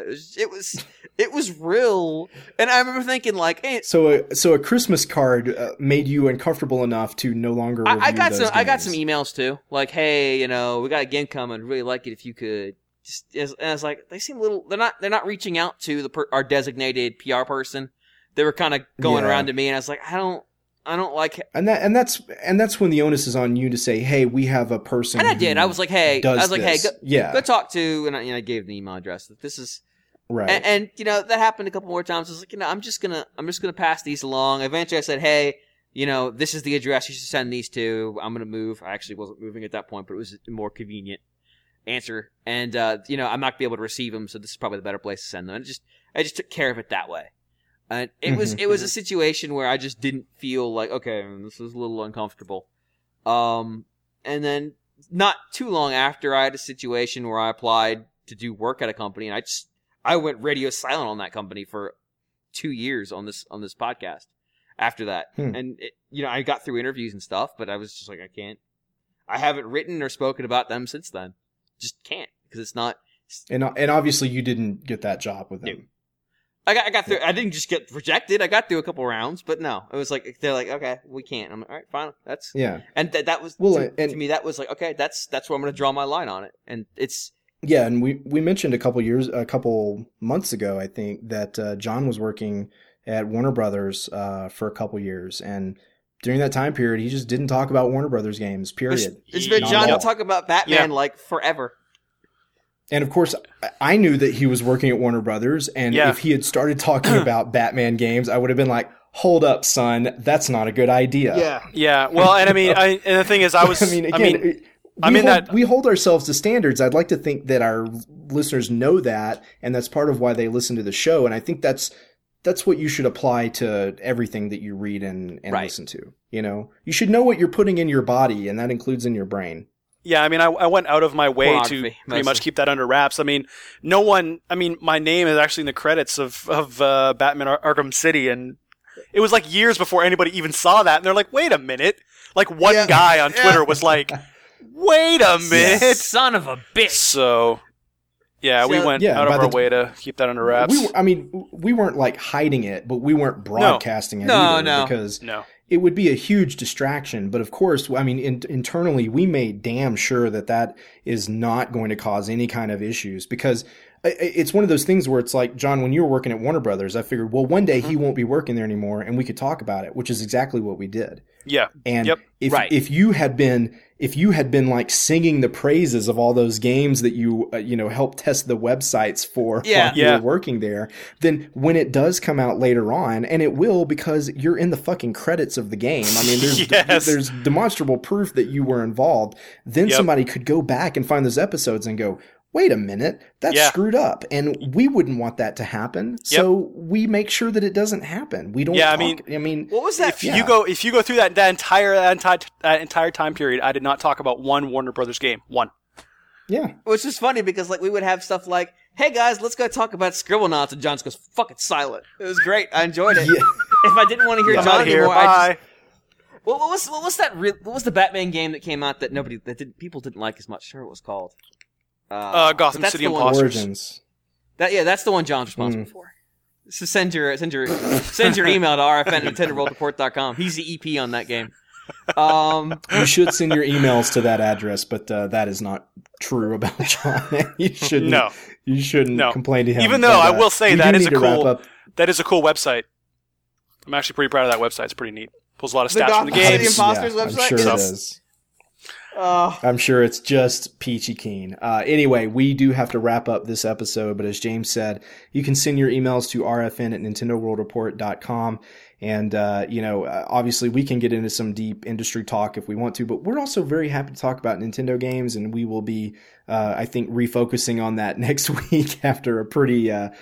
It was real. And I remember thinking like, hey, so a Christmas card made you uncomfortable enough to no longer review I got those some emails too. Like, hey, we got a game coming. Really like it if you could. And I was like, they seem a little. They're not reaching out to our designated PR person. They were kind of going around to me, and I was like, I don't like it. And that's when the onus is on you to say, hey, we have a person. And I did. I was like, hey, go talk to, and I gave the email address. This is right. And that happened a couple more times. I was like, I'm just gonna pass these along. Eventually, I said, hey, this is the address you should send these to. I'm gonna move. I actually wasn't moving at that point, but it was a more convenient answer. And I'm not gonna be able to receive them, so this is probably the better place to send them. And I just took care of it that way. And it was a situation where I just didn't feel like, okay, this is a little uncomfortable. And then not too long after, I had a situation where I applied to do work at a company, and I went radio silent on that company for 2 years on this podcast after that. And I got through interviews and stuff, but I was just like, I haven't written or spoken about them since then. Just can't, because it's not. And obviously you didn't get that job with them. No. I got through. I didn't just get rejected. I got through a couple rounds, but no, it was like they're like, okay, we can't. I'm like, all right, fine. That's And that was to me. That was like, okay, that's where I'm going to draw my line on it. And it's and we mentioned a couple months ago, I think, that John was working at Warner Brothers for a couple years, and during that time period, he just didn't talk about Warner Brothers games. Period. It's been John to talk about Batman like forever. And of course, I knew that he was working at Warner Brothers, and if he had started talking about Batman games, I would have been like, "Hold up, son, that's not a good idea." Yeah. Well, and I mean, and the thing is, we hold ourselves to standards. I'd like to think that our listeners know that, and that's part of why they listen to the show. And I think that's what you should apply to everything that you read and listen to. You should know what you're putting in your body, and that includes in your brain. Yeah, I mean, I went out of my way to pretty much keep that under wraps. I mean, my name is actually in the credits of Batman Arkham City, and it was like years before anybody even saw that, and they're like, wait a minute. Like, one guy on Twitter was like, wait a minute. Son of a bitch. So, we went out of our way to keep that under wraps. We weren't like hiding it, but we weren't broadcasting it either. Because it would be a huge distraction. But of course, I mean, internally, we made damn sure that is not going to cause any kind of issues, because it's one of those things where it's like, John, when you were working at Warner Brothers, I figured, well, one day he won't be working there anymore and we could talk about it, which is exactly what we did. Yeah. And if you had been like singing the praises of all those games that you helped test the websites for while you were working there, then when it does come out later on, and it will, because you're in the fucking credits of the game. I mean, there's demonstrable proof that you were involved. Then somebody could go back and find those episodes and go, wait a minute, that's screwed up. And we wouldn't want that to happen. So we make sure that it doesn't happen. We don't I mean, what was that? If you go through that entire time period, I did not talk about one Warner Brothers game. One. Yeah. Which is funny because like we would have stuff like, hey guys, let's go talk about Scribblenauts, and John just goes, fuck, it's silent. It was great. I enjoyed it. If I didn't want to hear John anymore, bye. What was the Batman game that came out that people didn't like as much? Sure, it was called Gotham City Imposters. Origins. That's the one John's responsible for. So send your email to rfn@nintendoworldreport.com. He's the EP on that game. You should send your emails to that address, but that is not true about John. You shouldn't complain to him. Even though I will say that is a cool website. I'm actually pretty proud of that website. It's pretty neat. Pulls a lot of stats from the game. The Imposters website. I'm sure it is. I'm sure it's just peachy keen. Anyway, we do have to wrap up this episode, but as James said, you can send your emails to rfn@nintendoworldreport.com. And, obviously we can get into some deep industry talk if we want to, but we're also very happy to talk about Nintendo games, and we will be, I think, refocusing on that next week after a pretty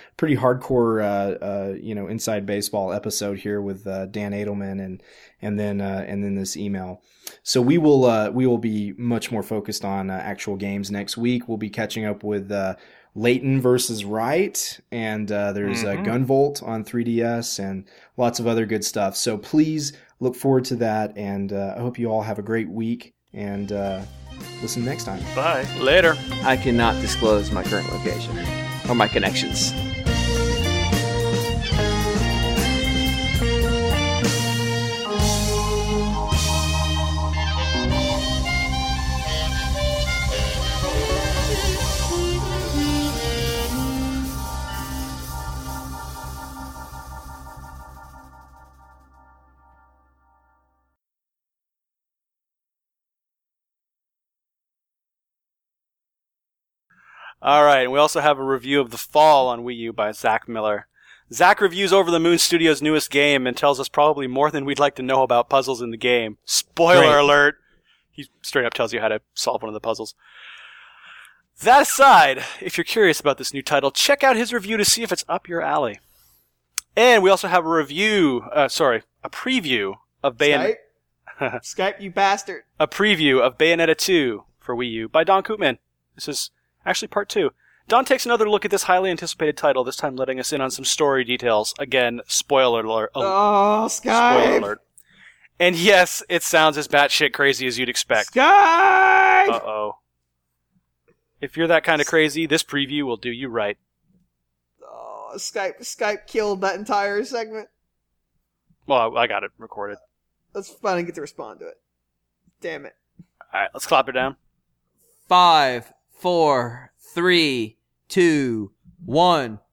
hardcore, Inside Baseball episode here with Dan Edelman and then this email. So we will be much more focused on actual games next week. We'll be catching up with Layton versus Wright, and there's Gunvolt on 3DS and lots of other good stuff. So please look forward to that, and I hope you all have a great week, and listen next time. Bye. Later. I cannot disclose my current location or my connections. All right, and we also have a review of The Fall on Wii U by Zach Miller. Zach reviews Over the Moon Studios' newest game and tells us probably more than we'd like to know about puzzles in the game. Spoiler alert! He straight up tells you how to solve one of the puzzles. That aside, if you're curious about this new title, check out his review to see if it's up your alley. And we also have a preview of Bayonetta. Skype, you bastard. A preview of Bayonetta 2 for Wii U by Don Koopman. This is actually part 2. Don takes another look at this highly anticipated title, this time letting us in on some story details. Again, spoiler alert. Oh, Skype! Spoiler alert. And yes, it sounds as batshit crazy as you'd expect. Skype! Uh-oh. If you're that kind of crazy, this preview will do you right. Oh, Skype killed that entire segment. Well, I got it recorded. Let's finally get to respond to it. Damn it. Alright, let's clap it down. 5, 4, 3, 2, 1.